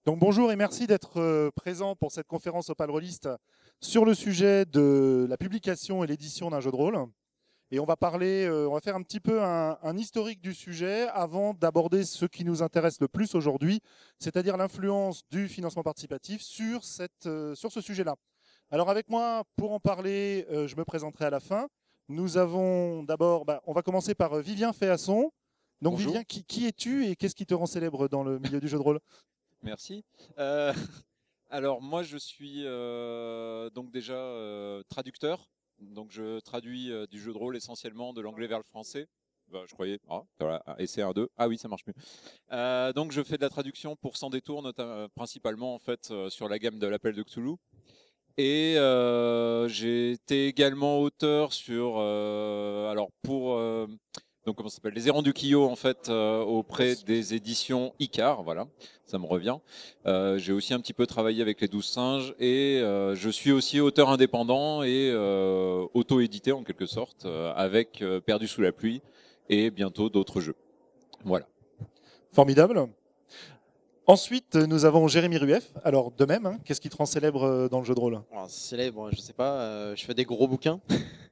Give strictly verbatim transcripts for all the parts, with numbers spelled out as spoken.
Donc bonjour et merci d'être euh, présent pour cette conférence Opal Rollist sur le sujet de la publication et l'édition d'un jeu de rôle. Et on va parler, euh, on va faire un petit peu un, un historique du sujet avant d'aborder ce qui nous intéresse le plus aujourd'hui, c'est-à-dire l'influence du financement participatif sur, cette, euh, sur ce sujet-là. Alors avec moi, pour en parler, euh, je me présenterai à la fin. Nous avons d'abord, bah, on va commencer par euh, Vivien Féasson. Donc Bonjour, Vivien, qui, qui es-tu et qu'est-ce qui te rend célèbre dans le milieu du jeu de rôle? merci. Euh, alors moi je suis euh, donc déjà euh, traducteur, donc je traduis euh, du jeu de rôle essentiellement de l'anglais vers le français. Bah, je croyais, ah, voilà, essai un, deux. Ah oui, ça marche mieux. Euh, donc je fais de la traduction pour Sans Détour, notamment, principalement en fait euh, sur la gamme de l'Appel de Cthulhu. Et euh, j'ai été également auteur sur, euh, alors pour, euh, donc comment ça s'appelle, Les Errants du Quillot en fait euh, auprès Yes. des éditions Icar, voilà, ça me revient. Euh, j'ai aussi un petit peu travaillé avec les Douze Singes et euh, je suis aussi auteur indépendant et euh, auto-édité en quelque sorte euh, avec euh, Perdu sous la pluie et bientôt d'autres jeux. Voilà. Formidable. Ensuite, nous avons Jérémy Rueff. Alors, de même, hein, qu'est-ce qui te rend célèbre euh, dans le jeu de rôle? Alors, célèbre, je sais pas, euh, je fais des gros bouquins.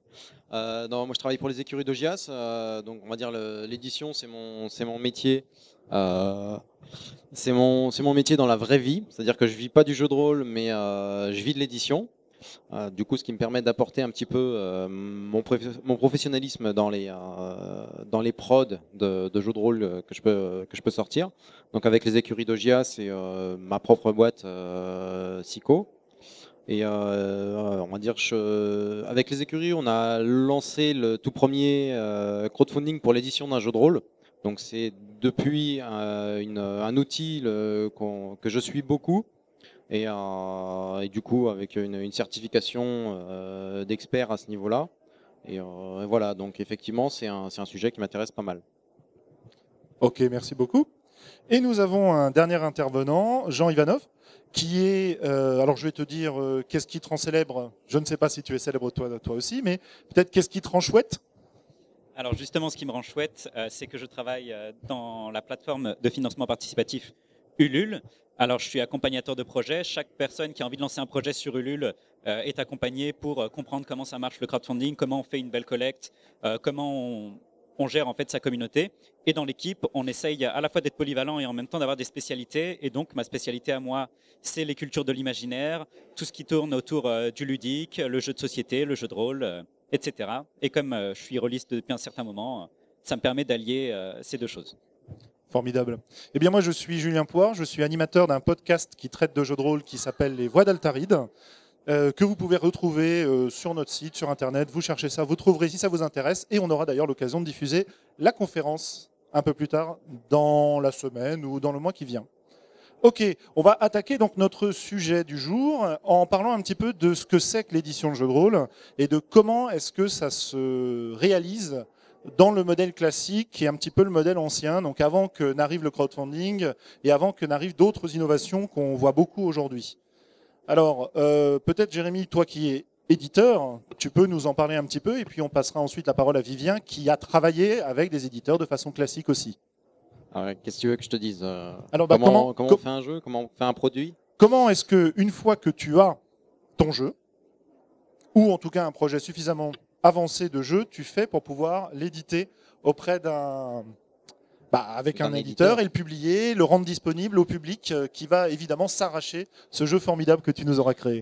Euh, non, moi je travaille pour les écuries d'Ogias, euh, donc on va dire le- l'édition c'est mon, c'est mon métier. Euh, c'est mon, c'est mon métier dans la vraie vie, c'est-à-dire que je vis pas du jeu de rôle, mais euh, je vis de l'édition. Euh, du coup, ce qui me permet d'apporter un petit peu euh, mon, prof- mon professionnalisme dans les, euh, dans les prods de, de jeux de rôle euh, que je peux, que je peux sortir. Donc avec les écuries d'Ogias et euh, ma propre boîte euh, Sico. Et euh, on va dire, je, avec les écuries, on a lancé le tout premier euh, crowdfunding pour l'édition d'un jeu de rôle. Donc c'est depuis euh, une, un outil le, qu'on- que je suis beaucoup. Et, euh, et du coup, avec une, une certification euh, d'expert à ce niveau-là. Et, euh, et voilà, donc effectivement, c'est un, c'est un sujet qui m'intéresse pas mal. Ok, merci beaucoup. Et nous avons un dernier intervenant, Jean Ivanov, qui est, euh, alors je vais te dire, euh, qu'est-ce qui te rend célèbre? Je ne sais pas si tu es célèbre toi, toi aussi, mais peut-être qu'est-ce qui te rend chouette? Alors justement, ce qui me rend chouette, euh, c'est que je travaille euh, dans la plateforme de financement participatif Ulule. Alors je suis accompagnateur de projet. Chaque personne qui a envie de lancer un projet sur Ulule euh, est accompagnée pour euh, comprendre comment ça marche le crowdfunding, comment on fait une belle collecte, euh, comment on, on gère en fait sa communauté. Et dans l'équipe, on essaye à la fois d'être polyvalent et en même temps d'avoir des spécialités. Et donc ma spécialité à moi, c'est les cultures de l'imaginaire, tout ce qui tourne autour euh, du ludique, le jeu de société, le jeu de rôle. euh, et cetera. Et comme euh, je suis rôliste depuis un certain moment, euh, ça me permet d'allier euh, ces deux choses. Formidable. Eh bien moi je suis Julien Poire, je suis animateur d'un podcast qui traite de jeux de rôle qui s'appelle Les Voix d'Altaride, euh, que vous pouvez retrouver euh, sur notre site, sur Internet. Vous cherchez ça, vous trouverez si ça vous intéresse. Et on aura d'ailleurs l'occasion de diffuser la conférence un peu plus tard dans la semaine ou dans le mois qui vient. Ok, on va attaquer donc notre sujet du jour en parlant un petit peu de ce que c'est que l'édition de jeu de rôle et de comment est-ce que ça se réalise dans le modèle classique qui est un petit peu le modèle ancien, donc avant que n'arrive le crowdfunding et avant que n'arrivent d'autres innovations qu'on voit beaucoup aujourd'hui. Alors, euh, peut-être Jérémy, toi qui es éditeur, tu peux nous en parler un petit peu et puis on passera ensuite la parole à Vivien qui a travaillé avec des éditeurs de façon classique aussi. Alors, qu'est-ce que tu veux que je te dise euh, Alors, bah, comment, comment, comment on co- fait un jeu? Comment on fait un produit? comment est-ce que une fois que tu as ton jeu, ou en tout cas un projet suffisamment avancé de jeu, tu fais pour pouvoir l'éditer auprès d'un, bah, avec un D'un éditeur éditeur. et le publier, le rendre disponible au public euh, qui va évidemment s'arracher ce jeu formidable que tu nous auras créé.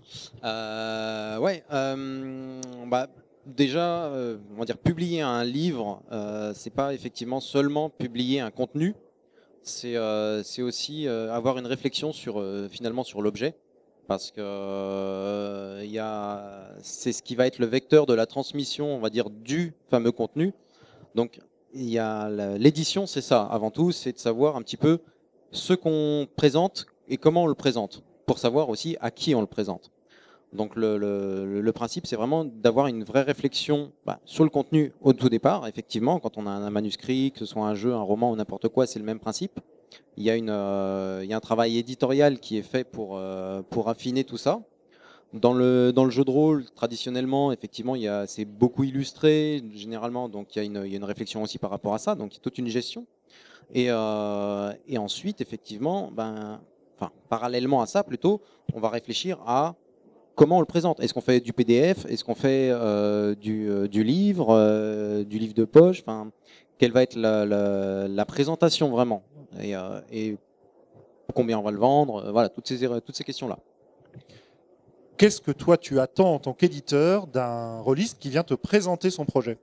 Euh, ouais, euh, bah, déjà, euh, on va dire publier un livre, euh, c'est pas effectivement seulement publier un contenu, c'est euh, c'est aussi euh, avoir une réflexion sur euh, finalement sur l'objet, parce que euh, il y a, c'est ce qui va être le vecteur de la transmission, on va dire, du fameux contenu. Donc, il y a la- l'édition, c'est ça. Avant tout, c'est de savoir un petit peu ce qu'on présente et comment on le présente, pour savoir aussi à qui on le présente. Donc le, le- le principe, c'est vraiment d'avoir une vraie réflexion bah, sur le contenu au tout départ. Effectivement, quand on a un manuscrit, que ce soit un jeu, un roman ou n'importe quoi, c'est le même principe. Il y a, une, euh, il y a un travail éditorial qui est fait pour, euh, pour affiner tout ça. Dans le, dans le jeu de rôle, traditionnellement, effectivement, il y a, c'est beaucoup illustré, généralement, donc il y, a une, il y a une réflexion aussi par rapport à ça, donc il y a toute une gestion. Et, euh, et ensuite, effectivement, ben, enfin parallèlement à ça plutôt, on va réfléchir à comment on le présente. Est-ce qu'on fait du P D F? Est-ce qu'on fait euh, du, euh, du livre, euh, du livre de poche? Enfin, quelle va être la, la, la présentation vraiment? Et, euh, et combien on va le vendre? Voilà, toutes ces, toutes ces questions-là. Qu'est-ce que toi tu attends en tant qu'éditeur d'un rôliste qui vient te présenter son projet?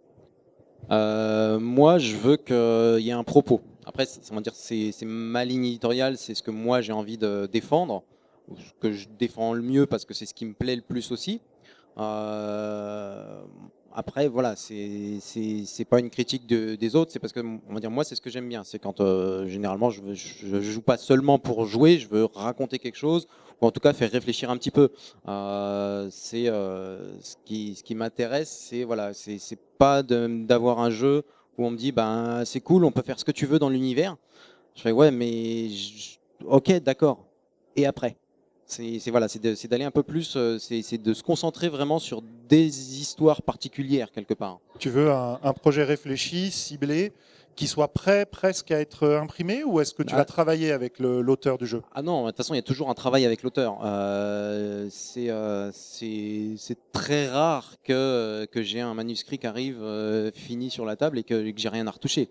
euh, Moi, je veux qu'il y ait un propos. Après, c'est, dire, c'est, c'est ma ligne éditoriale, c'est ce que moi j'ai envie de défendre, ce que je défends le mieux parce que c'est ce qui me plaît le plus aussi. Euh, après, voilà, c'est, c'est, c'est pas une critique de, des autres, c'est parce que on va dire moi, c'est ce que j'aime bien. C'est quand euh, généralement je, veux, je, je joue pas seulement pour jouer, je veux raconter quelque chose ou en tout cas faire réfléchir un petit peu. Euh, c'est euh, ce qui, ce qui m'intéresse, c'est voilà, c'est, c'est pas de, d'avoir un jeu où on me dit ben c'est cool, on peut faire ce que tu veux dans l'univers. Je fais ouais, mais je, ok, d'accord. Et après? C'est, c'est voilà, c'est, de, c'est d'aller un peu plus, euh, c'est, c'est de se concentrer vraiment sur des histoires particulières quelque part. Tu veux un, un projet réfléchi, ciblé, qui soit prêt presque à être imprimé, ou est-ce que tu Ah. vas travailler avec le, l'auteur du jeu? Ah non, de toute façon, il y a toujours un travail avec l'auteur. Euh, c'est, euh, c'est, c'est très rare que, que j'ai un manuscrit qui arrive euh, fini sur la table et que, que j'ai rien à retoucher.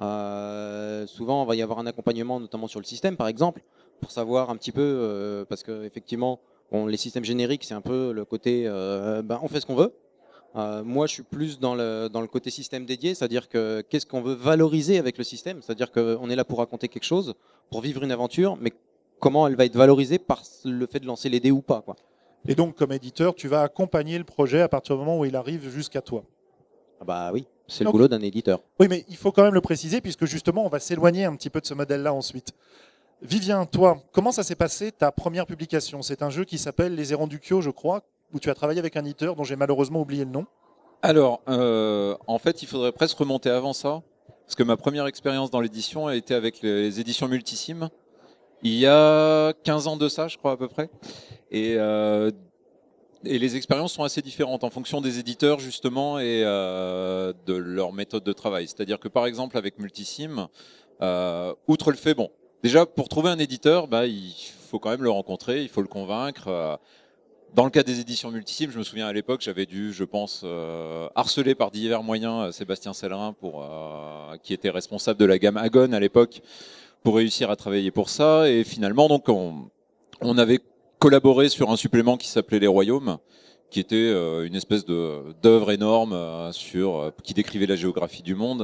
Euh, souvent, il va y avoir un accompagnement, notamment sur le système, par exemple, pour savoir un petit peu, euh, parce que effectivement, bon, les systèmes génériques, c'est un peu le côté, euh, ben, on fait ce qu'on veut. Euh, moi, je suis plus dans le, dans le côté système dédié, c'est-à-dire que qu'est-ce qu'on veut valoriser avec le système, c'est-à-dire qu'on est là pour raconter quelque chose, pour vivre une aventure, mais comment elle va être valorisée par le fait de lancer les dés ou pas, quoi. Et donc, comme éditeur, tu vas accompagner le projet à partir du moment où il arrive jusqu'à toi. Ah bah oui, c'est le Donc, boulot d'un éditeur. Oui, mais il faut quand même le préciser, puisque justement, on va s'éloigner un petit peu de ce modèle-là ensuite. Vivien, toi, comment ça s'est passé ta première publication? C'est un jeu qui s'appelle Les Errants du Kyo, je crois, où tu as travaillé avec un éditeur dont j'ai malheureusement oublié le nom. Alors, euh, en fait, il faudrait presque remonter avant ça, parce que ma première expérience dans l'édition a été avec les éditions Multisim, il y a quinze ans de ça, je crois à peu près. Et, euh, et les expériences sont assez différentes en fonction des éditeurs, justement, et euh, de leur méthode de travail. C'est-à-dire que, par exemple, avec Multisim, euh, outre le fait, bon, déjà, pour trouver un éditeur, bah, il faut quand même le rencontrer, il faut le convaincre. Euh, Dans le cas des éditions Multisim, je me souviens à l'époque, j'avais dû, je pense, euh, harceler par divers moyens Sébastien Sellerin, pour, euh, qui était responsable de la gamme Agon à l'époque, pour réussir à travailler pour ça. Et finalement, donc, on, on avait collaboré sur un supplément qui s'appelait Les Royaumes, qui était euh, une espèce de d'œuvre énorme euh, sur, euh, qui décrivait la géographie du monde.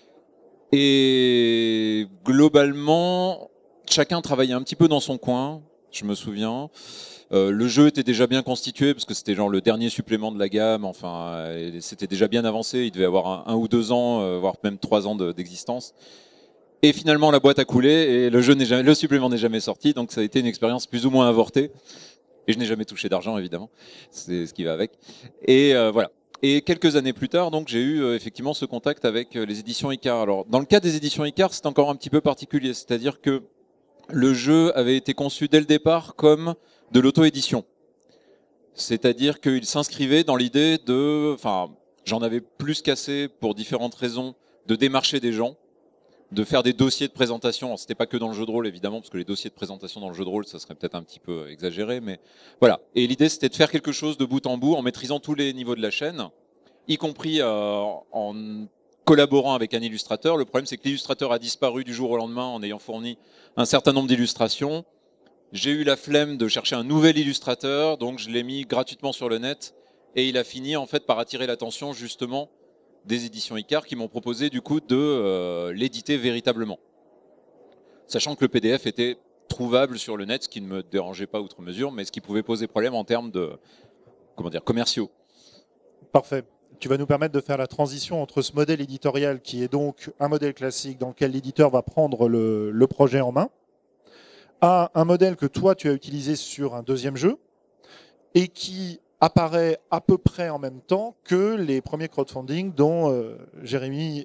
Et globalement, chacun travaillait un petit peu dans son coin, je me souviens. Euh, le jeu était déjà bien constitué parce que c'était genre le dernier supplément de la gamme. Enfin, euh, c'était déjà bien avancé. Il devait avoir un, un ou deux ans, euh, voire même trois ans de, d'existence. Et finalement, la boîte a coulé et le jeu n'est jamais, le supplément n'est jamais sorti. Donc, ça a été une expérience plus ou moins avortée. Et je n'ai jamais touché d'argent, évidemment. C'est ce qui va avec. Et euh, voilà. Et quelques années plus tard, donc, j'ai eu euh, effectivement ce contact avec euh, les éditions Icar. Alors, dans le cas des éditions Icar, c'est encore un petit peu particulier. C'est-à-dire que le jeu avait été conçu dès le départ comme de l'auto-édition. C'est-à-dire qu'il s'inscrivait dans l'idée de, enfin, j'en avais plus qu'assez pour différentes raisons, de démarcher des gens, de faire des dossiers de présentation. Alors, c'était pas que dans le jeu de rôle, évidemment, parce que les dossiers de présentation dans le jeu de rôle, ça serait peut-être un petit peu exagéré, mais voilà. Et l'idée, c'était de faire quelque chose de bout en bout, en maîtrisant tous les niveaux de la chaîne, y compris euh, en collaborant avec un illustrateur. Le problème, c'est que l'illustrateur a disparu du jour au lendemain en ayant fourni un certain nombre d'illustrations. J'ai eu la flemme de chercher un nouvel illustrateur, donc je l'ai mis gratuitement sur le net, et il a fini en fait par attirer l'attention justement des éditions Icar qui m'ont proposé du coup de euh, l'éditer véritablement. Sachant que le P D F était trouvable sur le net, ce qui ne me dérangeait pas outre mesure, mais ce qui pouvait poser problème en termes de, comment dire, commerciaux. Parfait. Tu vas nous permettre de faire la transition entre ce modèle éditorial qui est donc un modèle classique dans lequel l'éditeur va prendre le, le projet en main, à un modèle que toi tu as utilisé sur un deuxième jeu et qui apparaît à peu près en même temps que les premiers crowdfunding dont euh, Jérémy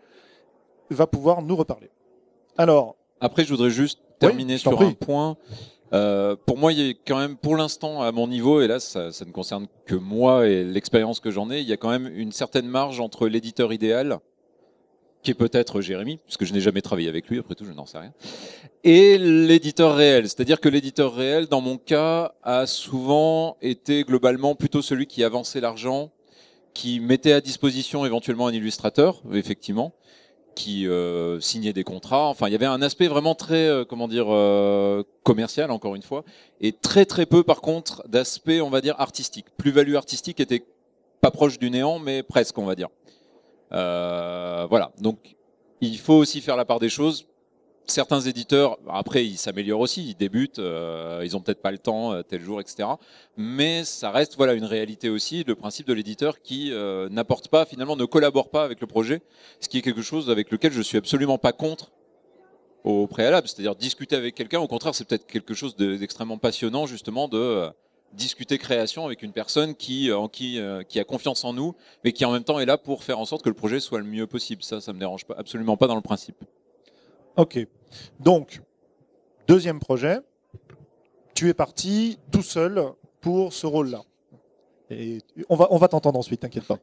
va pouvoir nous reparler. Alors, après, je voudrais juste terminer oui, je t'en sur prie. un point. Euh, pour moi, il y a quand même, pour l'instant, à mon niveau, et là, ça, ça ne concerne que moi et l'expérience que j'en ai, il y a quand même une certaine marge entre l'éditeur idéal qui est peut-être Jérémy, puisque je n'ai jamais travaillé avec lui, après tout, je n'en sais rien. Et l'éditeur réel, c'est-à-dire que l'éditeur réel, dans mon cas, a souvent été globalement plutôt celui qui avançait l'argent, qui mettait à disposition éventuellement un illustrateur, effectivement, qui euh, signait des contrats. Enfin, il y avait un aspect vraiment très, euh, comment dire, euh, commercial, encore une fois, et très très peu, par contre, d'aspect, on va dire, artistique. Plus-value artistique était pas proche du néant, mais presque, on va dire. Euh, voilà. Donc, il faut aussi faire la part des choses. Certains éditeurs, après, ils s'améliorent aussi, ils débutent, euh, ils ont peut-être pas le temps euh, tel jour, et cetera. Mais ça reste, voilà, une réalité aussi, le principe de l'éditeur qui euh, n'apporte pas, finalement, ne collabore pas avec le projet, ce qui est quelque chose avec lequel je suis absolument pas contre au préalable. C'est-à-dire discuter avec quelqu'un, au contraire, c'est peut-être quelque chose de, d'extrêmement passionnant, justement, de euh, discuter création avec une personne qui, en qui, euh, qui a confiance en nous, mais qui en même temps est là pour faire en sorte que le projet soit le mieux possible. Ça, ça me dérange pas, absolument pas dans le principe. Ok. Donc, deuxième projet, tu es parti tout seul pour ce rôle-là. Et on va, on va t'entendre ensuite, t'inquiète pas.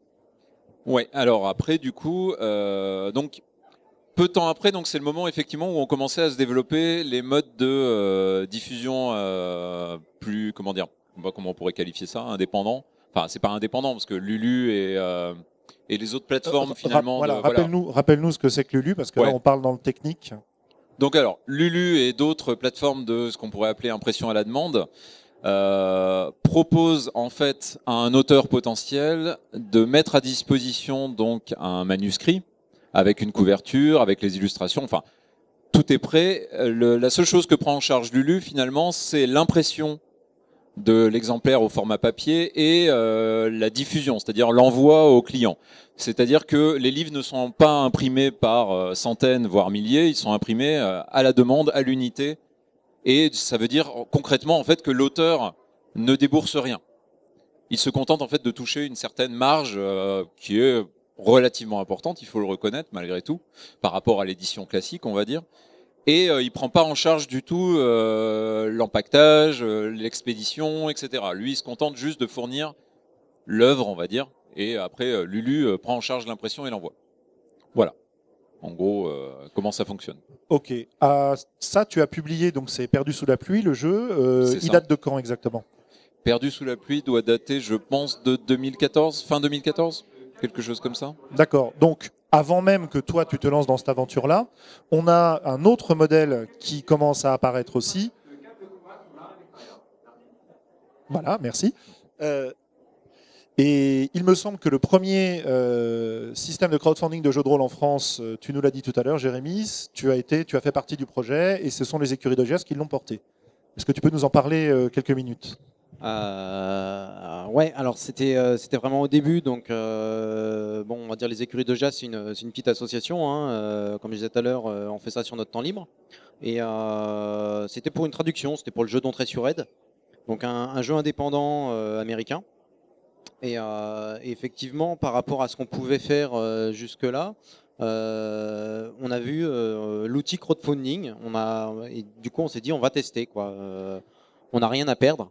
Ouais, alors après, du coup, euh, donc, peu de temps après, donc c'est le moment effectivement où on commençait à se développer les modes de euh, diffusion euh, plus, comment dire, comment on pourrait qualifier ça, indépendant. Enfin, c'est pas indépendant parce que Lulu et euh, et les autres plateformes Euh, finalement. Voilà, de, voilà. rappelle-nous, rappelle-nous ce que c'est que Lulu, parce que Ouais. là on parle dans le technique. Donc alors, Lulu et d'autres plateformes de ce qu'on pourrait appeler impression à la demande euh, proposent en fait à un auteur potentiel de mettre à disposition donc un manuscrit avec une couverture, avec les illustrations, enfin tout est prêt. Le, la seule chose que prend en charge Lulu finalement, c'est l'impression de l'exemplaire au format papier et euh, la diffusion, c'est-à-dire l'envoi au client. C'est-à-dire que les livres ne sont pas imprimés par euh, centaines, voire milliers, ils sont imprimés euh, à la demande, à l'unité. Et ça veut dire concrètement en fait que l'auteur ne débourse rien. Il se contente en fait de toucher une certaine marge euh, qui est relativement importante, il faut le reconnaître malgré tout, par rapport à l'édition classique, on va dire. Et euh, il prend pas en charge du tout euh, l'empaquetage, euh, l'expédition, et cetera. Lui, il se contente juste de fournir l'œuvre, on va dire, et après euh, Lulu euh, prend en charge l'impression et l'envoi. Voilà. En gros, euh, comment ça fonctionne. Ok. Ah, ça, tu as publié, donc c'est Perdu sous la pluie, le jeu. Euh, C'est il ça. date de quand exactement? Perdu sous la pluie doit dater, je pense, de deux mille quatorze, fin deux mille quatorze, quelque chose comme ça. D'accord. Donc, avant même que toi, tu te lances dans cette aventure-là, on a un autre modèle qui commence à apparaître aussi. Voilà, merci. Euh, et il me semble que le premier euh, système de crowdfunding de jeux de rôle en France, euh, tu nous l'as dit tout à l'heure, Jérémy, tu as été, tu as fait partie du projet et ce sont les écuries d'Augias qui l'ont porté. Est-ce que tu peux nous en parler euh, quelques minutes? Euh, ouais, alors c'était euh, c'était vraiment au début, donc euh, bon, on va dire les écuries de jazz, c'est une, c'est une petite association, hein, euh, comme je disais tout à l'heure, euh, on fait ça sur notre temps libre. Et euh, c'était pour une traduction, c'était pour le jeu d'entrée sur aide, donc un, un jeu indépendant euh, américain. Et, euh, et effectivement, par rapport à ce qu'on pouvait faire euh, jusque-là, euh, on a vu euh, l'outil crowdfunding, on a, et du coup on s'est dit on va tester, quoi. Euh, on n'a rien à perdre.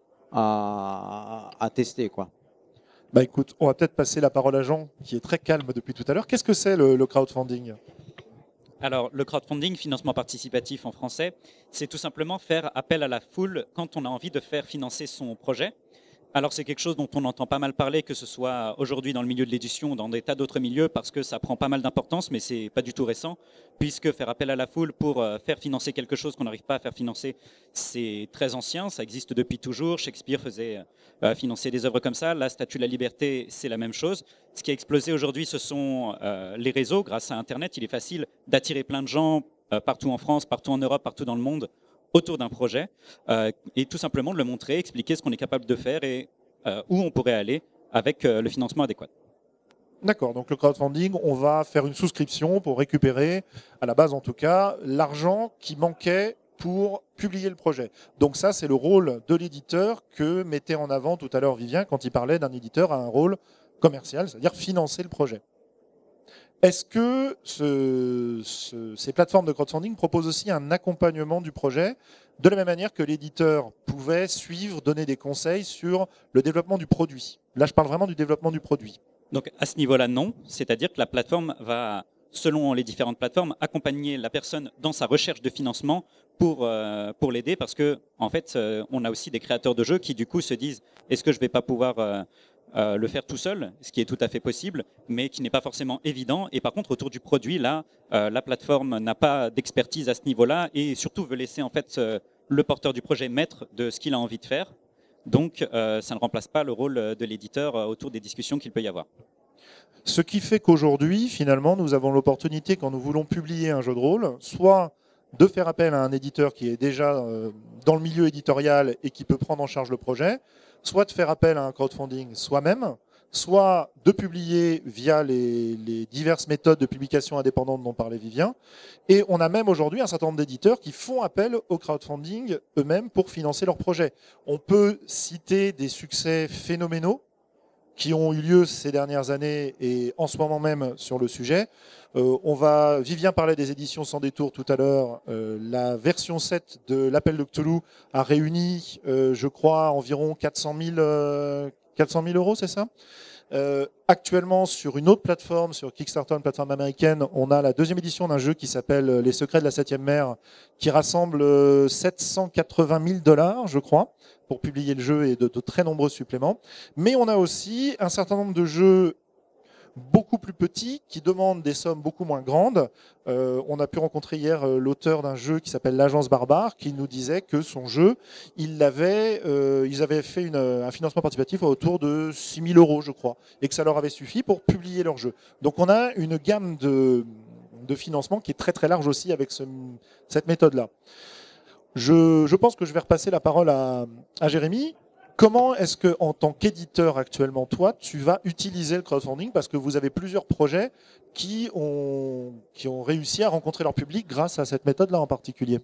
À, à tester, quoi. Bah écoute, on va peut-être passer la parole à Jean, qui est très calme depuis tout à l'heure. Qu'est-ce que c'est le, le crowdfunding? Alors, le crowdfunding, financement participatif en français, c'est tout simplement faire appel à la foule quand on a envie de faire financer son projet. Alors, c'est quelque chose dont on entend pas mal parler, que ce soit aujourd'hui dans le milieu de l'édition ou dans des tas d'autres milieux, parce que ça prend pas mal d'importance, mais c'est pas du tout récent, puisque faire appel à la foule pour faire financer quelque chose qu'on n'arrive pas à faire financer, c'est très ancien, ça existe depuis toujours. Shakespeare faisait euh, financer des œuvres comme ça. La Statue de la Liberté, c'est la même chose. Ce qui a explosé aujourd'hui, ce sont euh, les réseaux. Grâce à Internet, il est facile d'attirer plein de gens euh, partout en France, partout en Europe, partout dans le monde, autour d'un projet, euh, et tout simplement de le montrer, expliquer ce qu'on est capable de faire et euh, où on pourrait aller avec euh, le financement adéquat. D'accord, donc le crowdfunding, on va faire une souscription pour récupérer, à la base en tout cas, l'argent qui manquait pour publier le projet. Donc ça, c'est le rôle de l'éditeur que mettait en avant tout à l'heure Vivien quand il parlait d'un éditeur à un rôle commercial, c'est-à-dire financer le projet. Est-ce que ce, ce, ces plateformes de crowdfunding proposent aussi un accompagnement du projet, de la même manière que l'éditeur pouvait suivre, donner des conseils sur le développement du produit? Là, je parle vraiment du développement du produit. Donc à ce niveau-là, non. C'est-à-dire que la plateforme va selon les différentes plateformes, accompagner la personne dans sa recherche de financement pour, euh, pour l'aider, parce que en fait, euh, on a aussi des créateurs de jeux qui du coup se disent est-ce que je vais pas pouvoir euh, euh, le faire tout seul, ce qui est tout à fait possible, mais qui n'est pas forcément évident. Et par contre, autour du produit, là, euh, la plateforme n'a pas d'expertise à ce niveau-là et surtout veut laisser en fait euh, le porteur du projet maître de ce qu'il a envie de faire. Donc, euh, ça ne remplace pas le rôle de l'éditeur euh, autour des discussions qu'il peut y avoir. Ce qui fait qu'aujourd'hui, finalement, nous avons l'opportunité, quand nous voulons publier un jeu de rôle, soit de faire appel à un éditeur qui est déjà euh, dans le milieu éditorial et qui peut prendre en charge le projet, soit de faire appel à un crowdfunding soi-même, soit de publier via les, les diverses méthodes de publication indépendantes dont parlait Vivien. Et on a même aujourd'hui un certain nombre d'éditeurs qui font appel au crowdfunding eux-mêmes pour financer leurs projets. On peut citer des succès phénoménaux qui ont eu lieu ces dernières années et en ce moment même sur le sujet. Euh, on va, Vivien parlait des éditions Sans Détour tout à l'heure. Euh, la version sept de l'Appel de Cthulhu a réuni, euh, je crois, environ quatre cent mille, euh, quatre cent mille euros, c'est ça ? Euh, actuellement, sur une autre plateforme, sur Kickstarter, une plateforme américaine, on a la deuxième édition d'un jeu qui s'appelle Les Secrets de la Septième Mer, qui rassemble sept cent quatre-vingt mille dollars, je crois, pour publier le jeu et de, de très nombreux suppléments. Mais on a aussi un certain nombre de jeux beaucoup plus petits qui demandent des sommes beaucoup moins grandes. Euh, on a pu rencontrer hier euh, l'auteur d'un jeu qui s'appelle L'Agence Barbare qui nous disait que son jeu, il avait, euh, ils avaient fait une, un financement participatif autour de six mille euros, je crois, et que ça leur avait suffi pour publier leur jeu. Donc on a une gamme de, de financement qui est très très large aussi avec ce, cette méthode-là. Je, je pense que je vais repasser la parole à, à Jérémy. Comment est-ce que, en tant qu'éditeur actuellement, toi, tu vas utiliser le crowdfunding parce que vous avez plusieurs projets qui ont, qui ont réussi à rencontrer leur public grâce à cette méthode-là en particulier?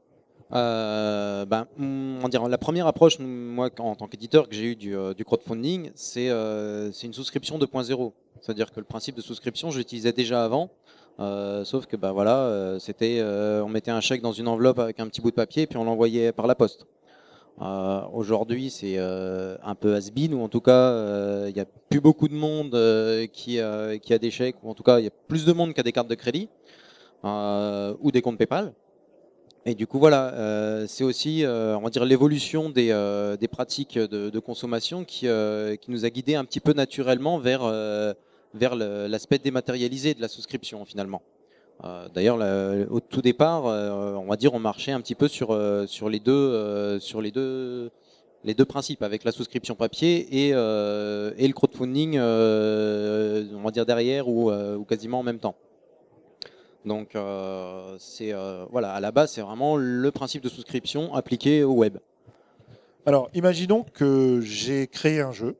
Euh, ben, on dire, la première approche, moi, en tant qu'éditeur, que j'ai eu du, euh, du crowdfunding, c'est euh, c'est une souscription deux point zéro. C'est-à-dire que le principe de souscription, je l'utilisais déjà avant, euh, sauf que ben, voilà, euh, c'était, euh, on mettait un chèque dans une enveloppe avec un petit bout de papier et puis on l'envoyait par la poste. Euh, Aujourd'hui, c'est euh, un peu has-been, ou en tout cas, il euh, n'y a plus beaucoup de monde euh, qui, euh, qui a des chèques, ou en tout cas, il y a plus de monde qui a des cartes de crédit euh, ou des comptes PayPal. Et du coup, voilà, euh, c'est aussi, euh, on va dire, l'évolution des, euh, des pratiques de, de consommation qui, euh, qui nous a guidés un petit peu naturellement vers, euh, vers l'aspect dématérialisé de la souscription, finalement. Euh, D'ailleurs, au tout départ, euh, on va dire, on marchait un petit peu sur euh, sur les deux euh, sur les deux les deux principes, avec la souscription papier et euh, et le crowdfunding, euh, on va dire derrière ou euh, ou quasiment en même temps. Donc, euh, c'est euh, voilà, à la base, c'est vraiment le principe de souscription appliqué au web. Alors, imaginons que j'ai créé un jeu,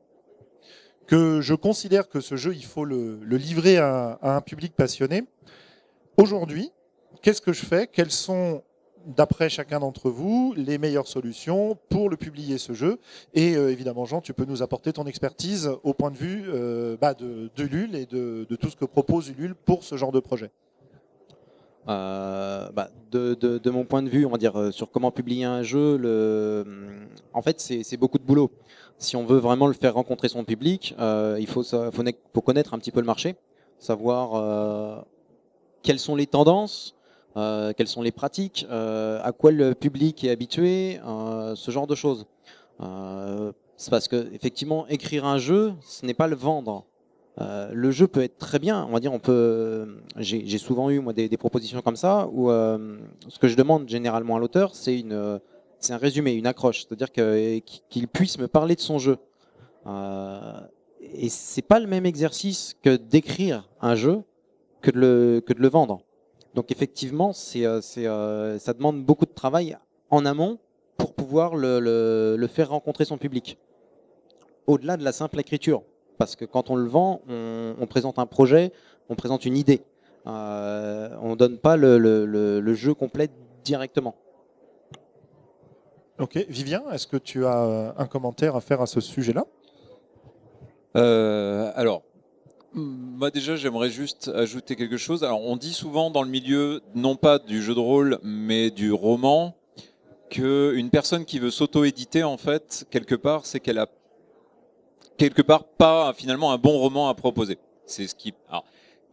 que je considère que ce jeu, il faut le, le livrer à, à un public passionné. Aujourd'hui, qu'est-ce que je fais? Quelles sont, d'après chacun d'entre vous, les meilleures solutions pour le publier, ce jeu? Et euh, évidemment, Jean, tu peux nous apporter ton expertise au point de vue euh, bah, de, de Ulule et de, de tout ce que propose Ulule pour ce genre de projet. Euh, bah, de, de, de mon point de vue, on va dire, sur comment publier un jeu, le... en fait, c'est beaucoup de boulot. Si on veut vraiment le faire rencontrer son public, euh, il faut, ça, faut, faut connaître un petit peu le marché, savoir euh, quelles sont les tendances, euh, quelles sont les pratiques, euh, à quoi le public est habitué, euh, ce genre de choses. Euh, c'est parce que effectivement, écrire un jeu, ce n'est pas le vendre. Euh, le jeu peut être très bien, on va dire, on peut. J'ai souvent eu moi des, des propositions comme ça où euh, ce que je demande généralement à l'auteur, c'est une, c'est un résumé, une accroche, c'est-à-dire que qu'il puisse me parler de son jeu. Euh, et c'est pas le même exercice que d'écrire un jeu que de le que de le vendre. Donc effectivement, c'est c'est euh, ça demande beaucoup de travail en amont pour pouvoir le, le, le faire rencontrer son public. Au-delà de la simple écriture. Parce que quand on le vend, on, on présente un projet, on présente une idée. Euh, on ne donne pas le, le, le, le jeu complet directement. Ok, Vivien, est-ce que tu as un commentaire à faire à ce sujet-là? euh, Alors, moi déjà, j'aimerais juste ajouter quelque chose. Alors, on dit souvent dans le milieu, non pas du jeu de rôle, mais du roman, qu'une personne qui veut s'auto-éditer, en fait, quelque part, c'est qu'elle a quelque part pas finalement un bon roman à proposer. C'est ce qui. Alors,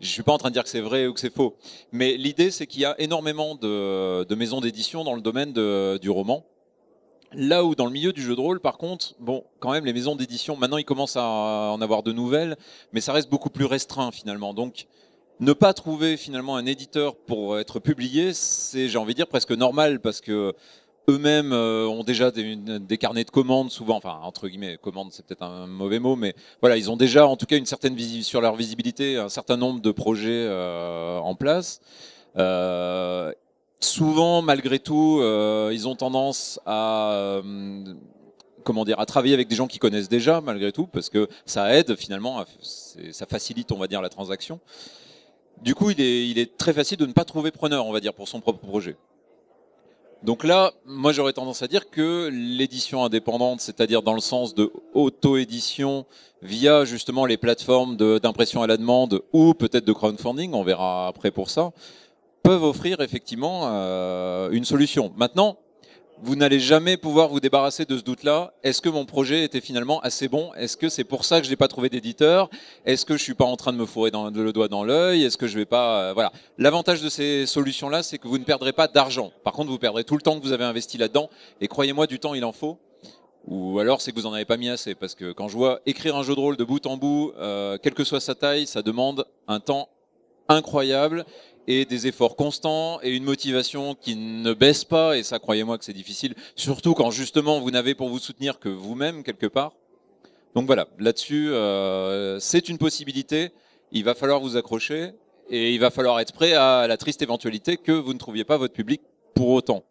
Je suis pas en train de dire que c'est vrai ou que c'est faux, mais l'idée c'est qu'il y a énormément de, de maisons d'édition dans le domaine de, du roman. Là où dans le milieu du jeu de rôle, par contre, bon, quand même les maisons d'édition, maintenant ils commencent à en avoir de nouvelles, mais ça reste beaucoup plus restreint finalement. Donc ne pas trouver finalement un éditeur pour être publié, c'est, j'ai envie de dire, presque normal parce que eux-mêmes euh, ont déjà des, des carnets de commandes souvent, enfin entre guillemets, commandes c'est peut-être un mauvais mot, mais voilà, ils ont déjà en tout cas une certaine visi- sur leur visibilité, un certain nombre de projets euh, en place. Euh, souvent, malgré tout, euh, ils ont tendance à euh, comment dire, à travailler avec des gens qui connaissent déjà, malgré tout, parce que ça aide finalement, à, ça facilite, on va dire, la transaction. Du coup, il est, il est très facile de ne pas trouver preneur, on va dire, pour son propre projet. Donc là, moi j'aurais tendance à dire que l'édition indépendante, c'est-à-dire dans le sens de auto-édition via justement les plateformes de, d'impression à la demande ou peut-être de crowdfunding, on verra après pour ça, peuvent offrir effectivement euh, une solution. Maintenant, vous n'allez jamais pouvoir vous débarrasser de ce doute-là. Est-ce que mon projet était finalement assez bon? Est-ce que c'est pour ça que je n'ai pas trouvé d'éditeur? Est-ce que je suis pas en train de me fourrer dans, de le doigt dans l'œil? Est-ce que je vais pas euh, voilà. L'avantage de ces solutions-là, c'est que vous ne perdrez pas d'argent. Par contre, vous perdrez tout le temps que vous avez investi là-dedans. Et croyez-moi, du temps, il en faut. Ou alors, c'est que vous en avez pas mis assez. Parce que quand je vois écrire un jeu de rôle de bout en bout, euh, quelle que soit sa taille, ça demande un temps incroyable et des efforts constants et une motivation qui ne baisse pas, et ça, croyez-moi que c'est difficile, surtout quand justement vous n'avez pour vous soutenir que vous-même quelque part. Donc voilà, là-dessus, euh, c'est une possibilité, il va falloir vous accrocher et il va falloir être prêt à la triste éventualité que vous ne trouviez pas votre public pour autant.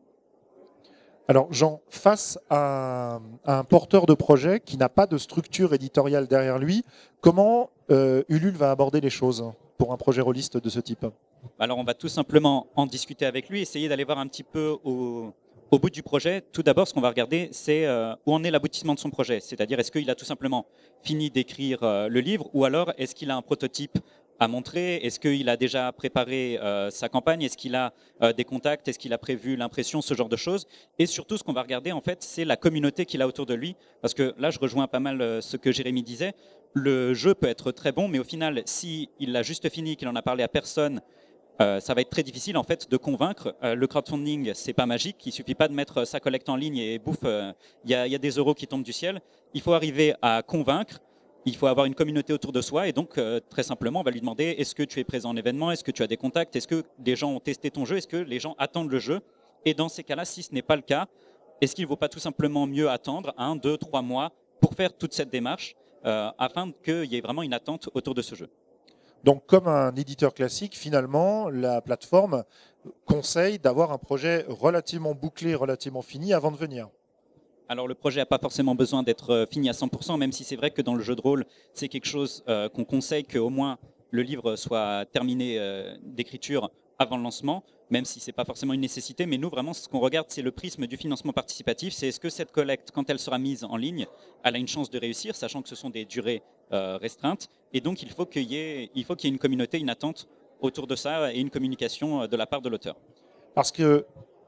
Alors Jean, face à, à un porteur de projet qui n'a pas de structure éditoriale derrière lui, comment euh, Ulule va aborder les choses pour un projet rôliste de ce type? Alors on va tout simplement en discuter avec lui, essayer d'aller voir un petit peu au, au bout du projet. Tout d'abord, ce qu'on va regarder, c'est euh, où en est l'aboutissement de son projet. C'est-à-dire, est-ce qu'il a tout simplement fini d'écrire euh, le livre, ou alors est-ce qu'il a un prototype à montrer? Est-ce qu'il a déjà préparé euh, sa campagne? Est-ce qu'il a euh, des contacts? Est-ce qu'il a prévu l'impression? Ce genre de choses. Et surtout, ce qu'on va regarder, en fait, c'est la communauté qu'il a autour de lui. Parce que là, je rejoins pas mal euh, ce que Jérémy disait. Le jeu peut être très bon, mais au final, s'il l'a juste fini, qu'il en a parlé à personne, Euh, ça va être très difficile en fait de convaincre. Euh, le crowdfunding, c'est pas magique. Il suffit pas de mettre sa collecte en ligne et bouffe, il euh, y, a, y a des euros qui tombent du ciel. Il faut arriver à convaincre. Il faut avoir une communauté autour de soi, et donc euh, très simplement, on va lui demander: est-ce que tu es présent en événement? Est-ce que tu as des contacts? Est-ce que des gens ont testé ton jeu? Est-ce que les gens attendent le jeu? Et dans ces cas-là, si ce n'est pas le cas, est-ce qu'il ne vaut pas tout simplement mieux attendre un, deux, trois mois pour faire toute cette démarche euh, afin qu'il y ait vraiment une attente autour de ce jeu? Donc, comme un éditeur classique, finalement, la plateforme conseille d'avoir un projet relativement bouclé, relativement fini avant de venir. Alors le projet n'a pas forcément besoin d'être fini à cent pour cent, même si c'est vrai que dans le jeu de rôle, c'est quelque chose euh, qu'on conseille, qu'au moins le livre soit terminé euh, d'écriture avant le lancement, même si ce n'est pas forcément une nécessité. Mais nous, vraiment, ce qu'on regarde, c'est le prisme du financement participatif. C'est est-ce que cette collecte, quand elle sera mise en ligne, elle a une chance de réussir, sachant que ce sont des durées euh, restreintes. Et donc, il faut qu'il y ait, il faut qu'il y ait une communauté, une attente autour de ça et une communication de la part de l'auteur. Parce que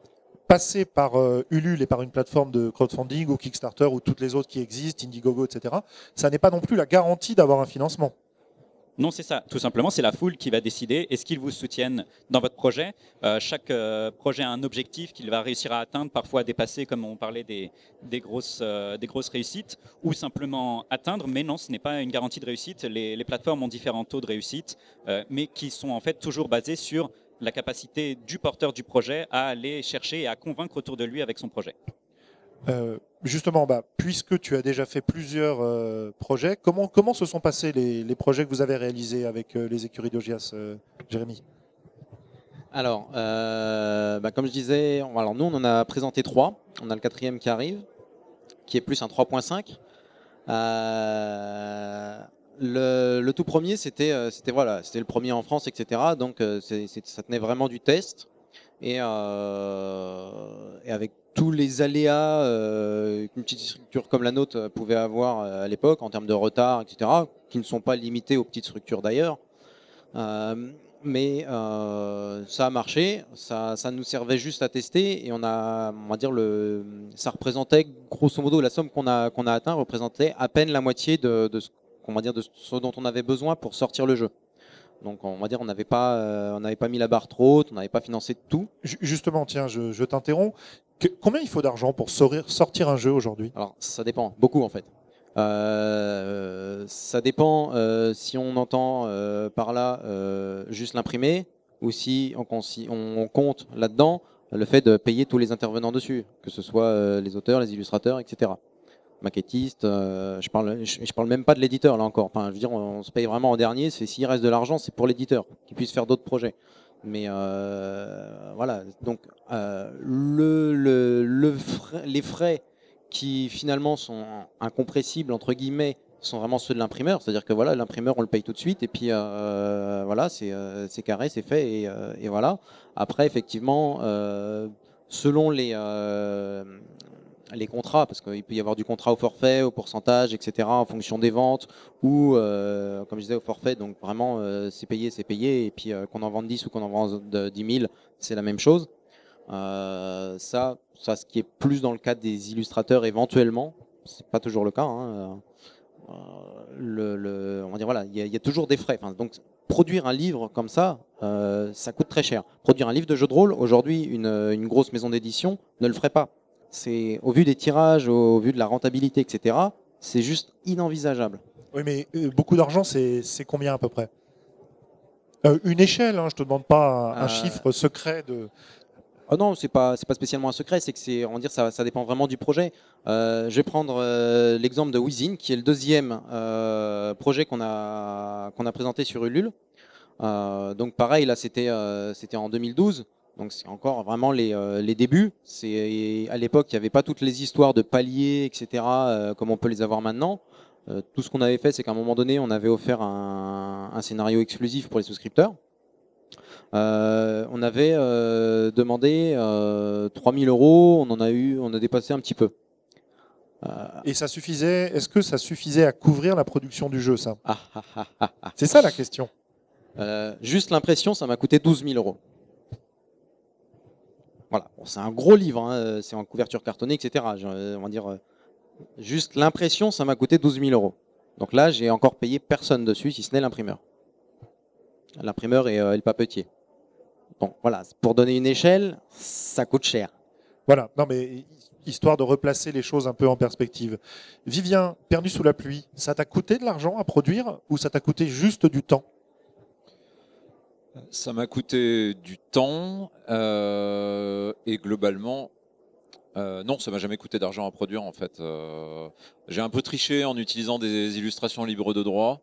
passer par euh, Ulule et par une plateforme de crowdfunding ou Kickstarter ou toutes les autres qui existent, Indiegogo, et cetera, ça n'est pas non plus la garantie d'avoir un financement. Non, c'est ça. Tout simplement, c'est la foule qui va décider. Est-ce qu'ils vous soutiennent dans votre projet? euh, Chaque euh, projet a un objectif qu'il va réussir à atteindre, parfois à dépasser, comme on parlait des, des, grosses, euh, des grosses réussites, ou simplement atteindre. Mais non, ce n'est pas une garantie de réussite. Les, les plateformes ont différents taux de réussite, euh, mais qui sont en fait toujours basés sur la capacité du porteur du projet à aller chercher et à convaincre autour de lui avec son projet. Euh, justement, bah, puisque tu as déjà fait plusieurs euh, projets, comment, comment se sont passés les, les projets que vous avez réalisés avec euh, les écuries d'Ogias, euh, Jérémy? Alors, euh, bah, comme je disais, alors nous on en a présenté trois. On a le quatrième qui arrive, qui est plus un trois point cinq. Euh, le, le tout premier, c'était, c'était voilà, c'était le premier en France, et cetera. Donc c'est, c'est, ça tenait vraiment du test. Et, euh, et avec tous les aléas euh, qu'une petite structure comme la nôtre pouvait avoir à l'époque en termes de retard, et cetera, qui ne sont pas limités aux petites structures d'ailleurs. Euh, mais euh, ça a marché, ça, ça nous servait juste à tester, et on a, on va dire, le, ça représentait grosso modo, la somme qu'on a, qu'on a atteint représentait à peine la moitié de, de, ce, on va dire, de ce dont on avait besoin pour sortir le jeu. Donc on va dire on n'avait pas, euh, on n'avait pas mis la barre trop haute, on n'avait pas financé tout. Ju- Justement, tiens, je, je t'interromps. Que- combien il faut d'argent pour sortir, sortir un jeu aujourd'hui? Alors ça dépend, beaucoup en fait. Euh, ça dépend euh, si on entend euh, par là euh, juste l'imprimer ou si on, consi- on compte là-dedans le fait de payer tous les intervenants dessus, que ce soit euh, les auteurs, les illustrateurs, et cetera. Maquettistes, euh, je parle, je, je parle même pas de l'éditeur là encore. Enfin, je veux dire, on, on se paye vraiment en dernier. C'est s'il reste de l'argent, c'est pour l'éditeur qui puisse faire d'autres projets. Mais euh, voilà, donc euh, le, le, le frais- les frais qui finalement sont incompressibles entre guillemets sont vraiment ceux de l'imprimeur, c'est-à-dire que voilà, l'imprimeur on le paye tout de suite et puis euh, voilà, c'est euh, c'est carré, c'est fait et, euh, et voilà. Après effectivement, euh, selon les euh, les contrats, parce qu'il peut y avoir du contrat au forfait, au pourcentage, et cetera, en fonction des ventes, ou, euh, comme je disais, au forfait, donc vraiment, euh, c'est payé, c'est payé, et puis euh, qu'on en vende dix ou qu'on en vende dix mille, c'est la même chose. Euh, ça, ça, ce qui est plus dans le cadre des illustrateurs éventuellement, c'est pas toujours le cas. Hein. Euh, le, le, on va dire voilà, il y, y, a toujours des frais. Enfin, donc produire un livre comme ça, euh, ça coûte très cher. Produire un livre de jeu de rôle, aujourd'hui, une, une grosse maison d'édition ne le ferait pas. C'est au vu des tirages, au vu de la rentabilité, et cetera. C'est juste inenvisageable. Oui, mais euh, beaucoup d'argent, c'est c'est combien à peu près? Euh, Une échelle, hein, je te demande pas un, un Euh, chiffre secret de. Oh non, c'est pas c'est pas spécialement un secret, c'est que c'est on va dire ça ça dépend vraiment du projet. Euh, je vais prendre euh, l'exemple de Wizin, qui est le deuxième euh, projet qu'on a qu'on a présenté sur Ulule. Euh, donc pareil, là c'était euh, c'était en deux mille douze, donc c'est encore vraiment les euh, les débuts. C'est à l'époque il n'y avait pas toutes les histoires de paliers, et cetera euh, comme on peut les avoir maintenant. Euh, tout ce qu'on avait fait, c'est qu'à un moment donné, on avait offert un, un scénario exclusif pour les souscripteurs. Euh, on avait euh, demandé euh, trois mille euros, on en a eu, on a dépassé un petit peu. Euh, Et ça suffisait. Est-ce que ça suffisait à couvrir la production du jeu, ça? ah, ah, ah, ah, ah. C'est ça la question. Euh, juste l'impression, ça m'a coûté douze mille euros. Voilà, bon, c'est un gros livre, hein, c'est en couverture cartonnée, et cetera. Je, on va dire, euh, juste l'impression, ça m'a coûté douze mille euros. Donc là, j'ai encore payé personne dessus, si ce n'est l'imprimeur. L'imprimeur et, euh, et le papetier. Bon, voilà, pour donner une échelle, ça coûte cher. Voilà. Non, mais histoire de replacer les choses un peu en perspective. Vivien, Perdu sous la pluie, ça t'a coûté de l'argent à produire ou ça t'a coûté juste du temps? Ça m'a coûté du temps euh, et globalement, euh, non, ça m'a jamais coûté d'argent à produire en fait. Euh, j'ai un peu triché en utilisant des illustrations libres de droit,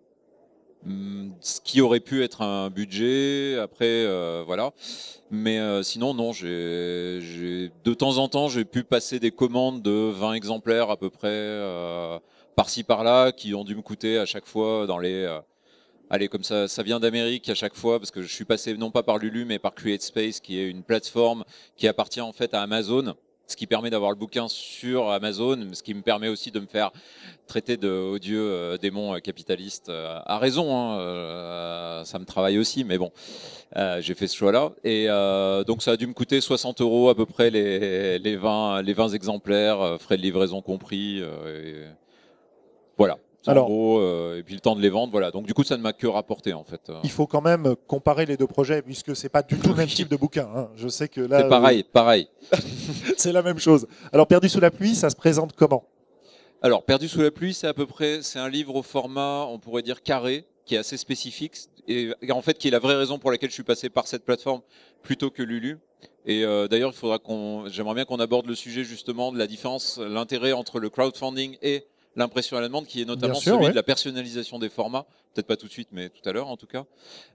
hum, ce qui aurait pu être un budget. Après, euh, voilà. Mais euh, sinon, non, j'ai, j'ai de temps en temps, j'ai pu passer des commandes de vingt exemplaires à peu près euh, par-ci par-là, qui ont dû me coûter à chaque fois dans les euh, allez, comme ça, ça vient d'Amérique à chaque fois, parce que je suis passé non pas par Lulu, mais par CreateSpace, qui est une plateforme qui appartient en fait à Amazon, ce qui permet d'avoir le bouquin sur Amazon, ce qui me permet aussi de me faire traiter de odieux euh, démon capitaliste euh, à raison. Hein, euh, ça me travaille aussi, mais bon, euh, j'ai fait ce choix-là. Et euh, donc ça a dû me coûter soixante euros à peu près les, les, vingt, les vingt exemplaires, euh, frais de livraison compris. Euh, et voilà. En Alors, gros, euh, et puis le temps de les vendre, voilà. Donc du coup, ça ne m'a que rapporté en fait. il faut quand même comparer les deux projets puisque c'est pas du tout le même type de bouquin. Hein. Je sais que là, C'est pareil, euh, pareil. c'est la même chose. Alors, Perdu sous la pluie, ça se présente comment? Alors, Perdu sous la pluie, c'est à peu près, c'est un livre au format, on pourrait dire carré, qui est assez spécifique et en fait qui est la vraie raison pour laquelle je suis passé par cette plateforme plutôt que Lulu. Et euh, d'ailleurs, il faudra qu'on, j'aimerais bien qu'on aborde le sujet justement de la différence, l'intérêt entre le crowdfunding et l'impression à la demande, qui est notamment sûr, celui ouais. de la personnalisation des formats, peut-être pas tout de suite, mais tout à l'heure en tout cas.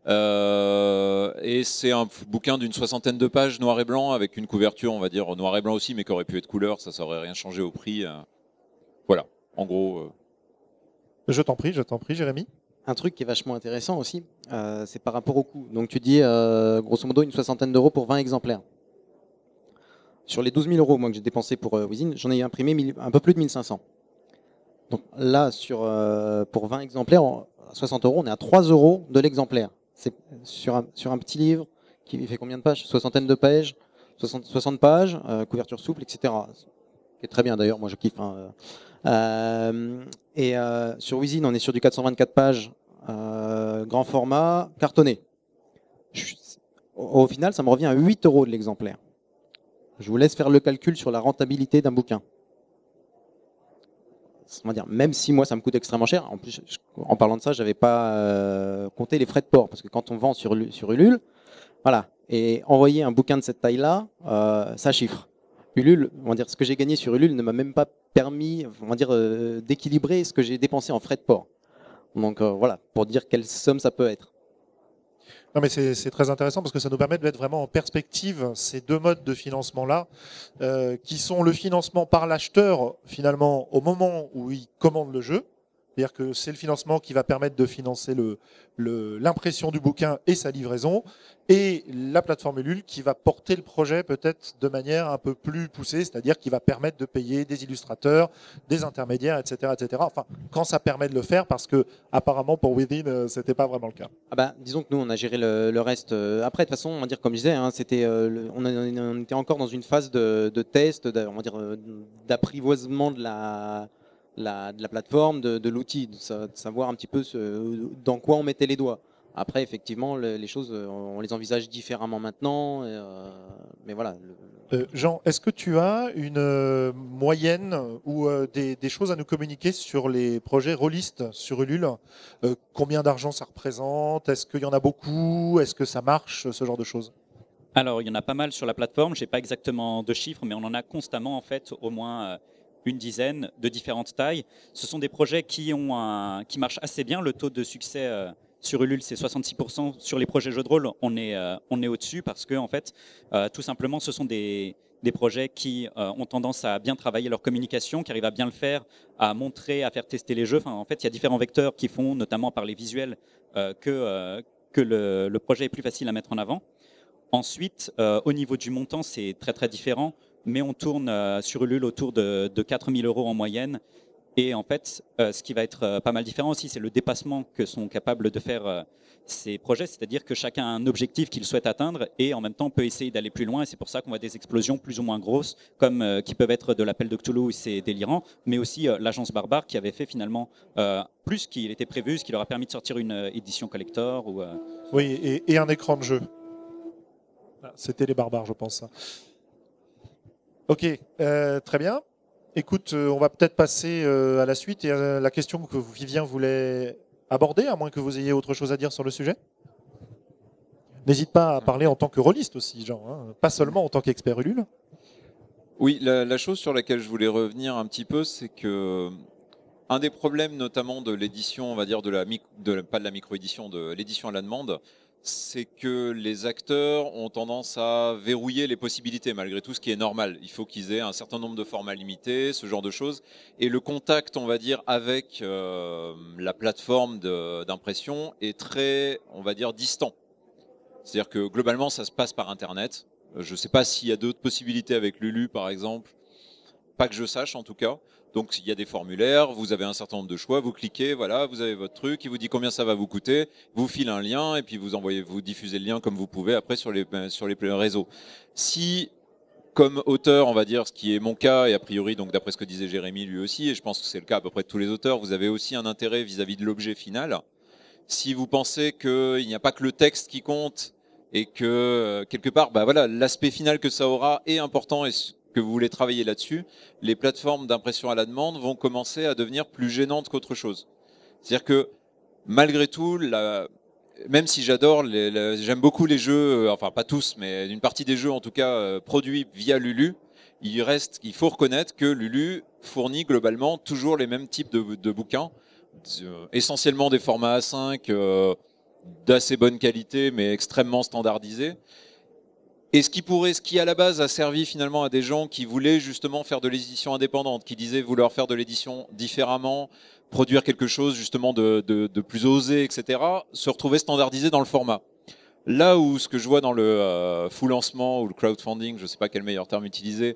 Euh, et c'est un bouquin d'une soixantaine de pages noir et blanc, avec une couverture, on va dire noir et blanc aussi, mais qui aurait pu être couleur, ça, ça aurait rien changé au prix. Euh, voilà, en gros. Euh... Je t'en prie, je t'en prie, Jérémy. Un truc qui est vachement intéressant aussi, euh, c'est par rapport au coût. Donc tu dis euh, grosso modo une soixantaine d'euros pour vingt exemplaires. Sur les douze mille euros moi, que j'ai dépensé pour euh, Wizin, j'en ai imprimé mille, un peu plus de mille cinq cents. Donc là, sur, euh, pour vingt exemplaires, à soixante euros, on est à trois euros de l'exemplaire. C'est sur un, sur un petit livre qui fait combien de pages? Soixantaine de pages, soixante, soixante pages, euh, couverture souple, et cetera. C'est très bien d'ailleurs, moi je kiffe. Hein. Euh, et euh, sur Wizin, on est sur du quatre cent vingt-quatre pages euh, grand format, cartonné. Je, au, au final, ça me revient à huit euros de l'exemplaire. Je vous laisse faire le calcul sur la rentabilité d'un bouquin. On va dire, même si moi ça me coûte extrêmement cher, en plus je, en parlant de ça, j'avais pas euh, compté les frais de port, parce que quand on vend sur, sur Ulule, voilà, et envoyer un bouquin de cette taille-là, euh, ça chiffre. Ulule, on va dire, ce que j'ai gagné sur Ulule ne m'a même pas permis, on va dire, euh, d'équilibrer ce que j'ai dépensé en frais de port. Donc euh, voilà, pour dire quelle somme ça peut être. Non, mais c'est, c'est très intéressant parce que ça nous permet de mettre vraiment en perspective ces deux modes de financement-là, euh, qui sont le financement par l'acheteur, finalement, au moment où il commande le jeu. C'est-à-dire que c'est le financement qui va permettre de financer le, le, l'impression du bouquin et sa livraison, et la plateforme Ulule qui va porter le projet peut-être de manière un peu plus poussée, c'est-à-dire qui va permettre de payer des illustrateurs, des intermédiaires, et cetera, et cetera. Enfin, quand ça permet de le faire, parce que apparemment pour Within, c'était pas vraiment le cas. Ah bah, disons que nous, on a géré le, le reste. Après, de toute façon, on va dire, comme je disais, hein, c'était, euh, le, on, a, on était encore dans une phase de, de test, de, on va dire, d'apprivoisement de la La, de la plateforme, de, de l'outil, de, de savoir un petit peu ce, dans quoi on mettait les doigts. Après, effectivement, le, les choses, on les envisage différemment maintenant. Et, euh, mais voilà. Le... Euh, Jean, est-ce que tu as une euh, moyenne ou euh, des, des choses à nous communiquer sur les projets rôlistes sur Ulule? euh, Combien d'argent ça représente? Est-ce qu'il y en a beaucoup? Est-ce que ça marche? Ce genre de choses. Alors, il y en a pas mal sur la plateforme. Je n'ai pas exactement de chiffres, mais on en a constamment, en fait, au moins... Euh, une dizaine de différentes tailles. Ce sont des projets qui, ont un, qui marchent assez bien. Le taux de succès euh, sur Ulule, c'est soixante-six pour cent. Sur les projets jeux de rôle, on est, euh, on est au-dessus parce que, en fait, euh, tout simplement, ce sont des, des projets qui euh, ont tendance à bien travailler leur communication, qui arrivent à bien le faire, à montrer, à faire tester les jeux. Enfin, en fait, il y a différents vecteurs qui font, notamment par les visuels, euh, que, euh, que le, le projet est plus facile à mettre en avant. Ensuite, euh, au niveau du montant, c'est très très différent, mais on tourne euh, sur Ulule autour de, de quatre mille euros en moyenne. Et en fait, euh, ce qui va être euh, pas mal différent aussi, c'est le dépassement que sont capables de faire euh, ces projets, c'est-à-dire que chacun a un objectif qu'il souhaite atteindre et en même temps peut essayer d'aller plus loin. Et c'est pour ça qu'on voit des explosions plus ou moins grosses, comme euh, qui peuvent être de l'appel de Cthulhu où c'est délirant, mais aussi euh, l'agence barbare qui avait fait finalement euh, plus qu'il était prévu, ce qui leur a permis de sortir une euh, édition collector. Ou, euh... Oui, et, et un écran de jeu. C'était les barbares, je pense. Ok, euh, très bien. Écoute, euh, on va peut-être passer euh, à la suite et à la question que Vivien voulait aborder, à moins que vous ayez autre chose à dire sur le sujet. N'hésite pas à parler en tant que rôliste aussi, Jean, hein, pas seulement en tant qu'expert Ulule. Oui, la, la chose sur laquelle je voulais revenir un petit peu, c'est que un des problèmes, notamment de l'édition, on va dire de la, de, pas de la micro-édition, de l'édition à la demande, c'est que les acteurs ont tendance à verrouiller les possibilités, malgré tout, ce qui est normal. Il faut qu'ils aient un certain nombre de formats limités, ce genre de choses. Et le contact, on va dire, avec euh, la plateforme de, d'impression est très, on va dire, distant. C'est-à-dire que globalement, ça se passe par Internet. Je ne sais pas s'il y a d'autres possibilités avec Lulu, par exemple. Pas que je sache, en tout cas. Donc il y a des formulaires, vous avez un certain nombre de choix, vous cliquez, voilà, vous avez votre truc, il vous dit combien ça va vous coûter, vous file un lien et puis vous envoyez, vous diffusez le lien comme vous pouvez après sur les sur les réseaux. Si comme auteur, on va dire, ce qui est mon cas et a priori donc d'après ce que disait Jérémy lui aussi, et je pense que c'est le cas à peu près de tous les auteurs, vous avez aussi un intérêt vis-à-vis de l'objet final. Si vous pensez qu'il n'y a pas que le texte qui compte et que quelque part, bah voilà, l'aspect final que ça aura est important et que vous voulez travailler là-dessus, les plateformes d'impression à la demande vont commencer à devenir plus gênantes qu'autre chose. C'est-à-dire que malgré tout, la, même si j'adore, les, les, j'aime beaucoup les jeux, enfin pas tous, mais une partie des jeux en tout cas euh, produits via Lulu, il reste, il faut reconnaître que Lulu fournit globalement toujours les mêmes types de, de bouquins, euh, essentiellement des formats A cinq, euh, d'assez bonne qualité mais extrêmement standardisés. Et ce qui pourrait, ce qui à la base a servi finalement à des gens qui voulaient justement faire de l'édition indépendante, qui disaient vouloir faire de l'édition différemment, produire quelque chose justement de, de, de plus osé, et cetera, se retrouver standardisé dans le format. Là où ce que je vois dans le euh, full lancement ou le crowdfunding, je ne sais pas quel meilleur terme utiliser,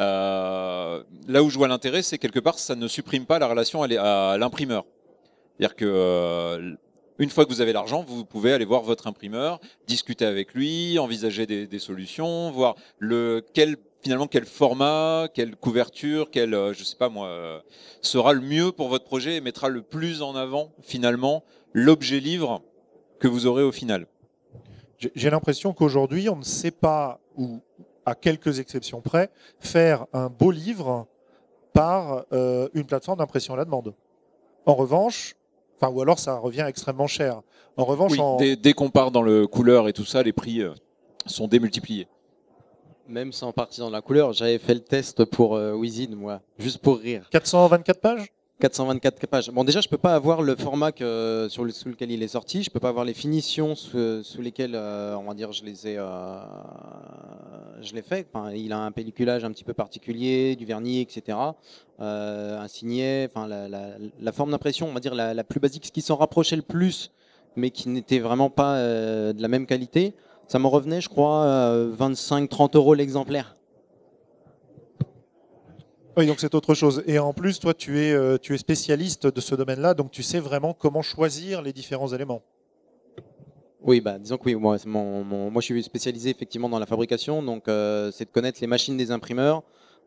euh, là où je vois l'intérêt, c'est quelque part ça ne supprime pas la relation à l'imprimeur. C'est-à-dire que euh, une fois que vous avez l'argent, vous pouvez aller voir votre imprimeur, discuter avec lui, envisager des, des solutions, voir le, quel finalement quel format, quelle couverture, quel, euh, je sais pas moi, euh, sera le mieux pour votre projet et mettra le plus en avant finalement l'objet livre que vous aurez au final. J'ai j'ai l'impression qu'aujourd'hui, on ne sait pas, ou à quelques exceptions près, faire un beau livre par euh, une plateforme d'impression à la demande. En revanche, enfin, ou alors ça revient extrêmement cher. En revanche, Oui, en... dès, dès qu'on part dans le couleur et tout ça, les prix euh, sont démultipliés. Même sans partir dans la couleur, j'avais fait le test pour euh, Wizid, moi, juste pour rire. quatre cent vingt-quatre pages quatre cent vingt-quatre pages. Bon, déjà, je peux pas avoir le format que, sur le, sous lequel il est sorti. Je peux pas avoir les finitions sous, sous lesquelles, euh, on va dire, je les ai, euh, je l'ai fait. Enfin, il a un pelliculage un petit peu particulier, du vernis, et cetera. Euh, un signet, enfin, la, la, la forme d'impression, on va dire la, la plus basique, ce qui s'en rapprochait le plus, mais qui n'était vraiment pas euh, de la même qualité. Ça m'en revenait, je crois, euh, vingt-cinq trente euros l'exemplaire. Oui, donc c'est autre chose. Et en plus, toi, tu es, euh, tu es spécialiste de ce domaine-là, donc tu sais vraiment comment choisir les différents éléments. Oui, bah, disons que oui, moi, mon, mon, moi je suis spécialisé effectivement dans la fabrication, donc euh, c'est de connaître les machines des imprimeurs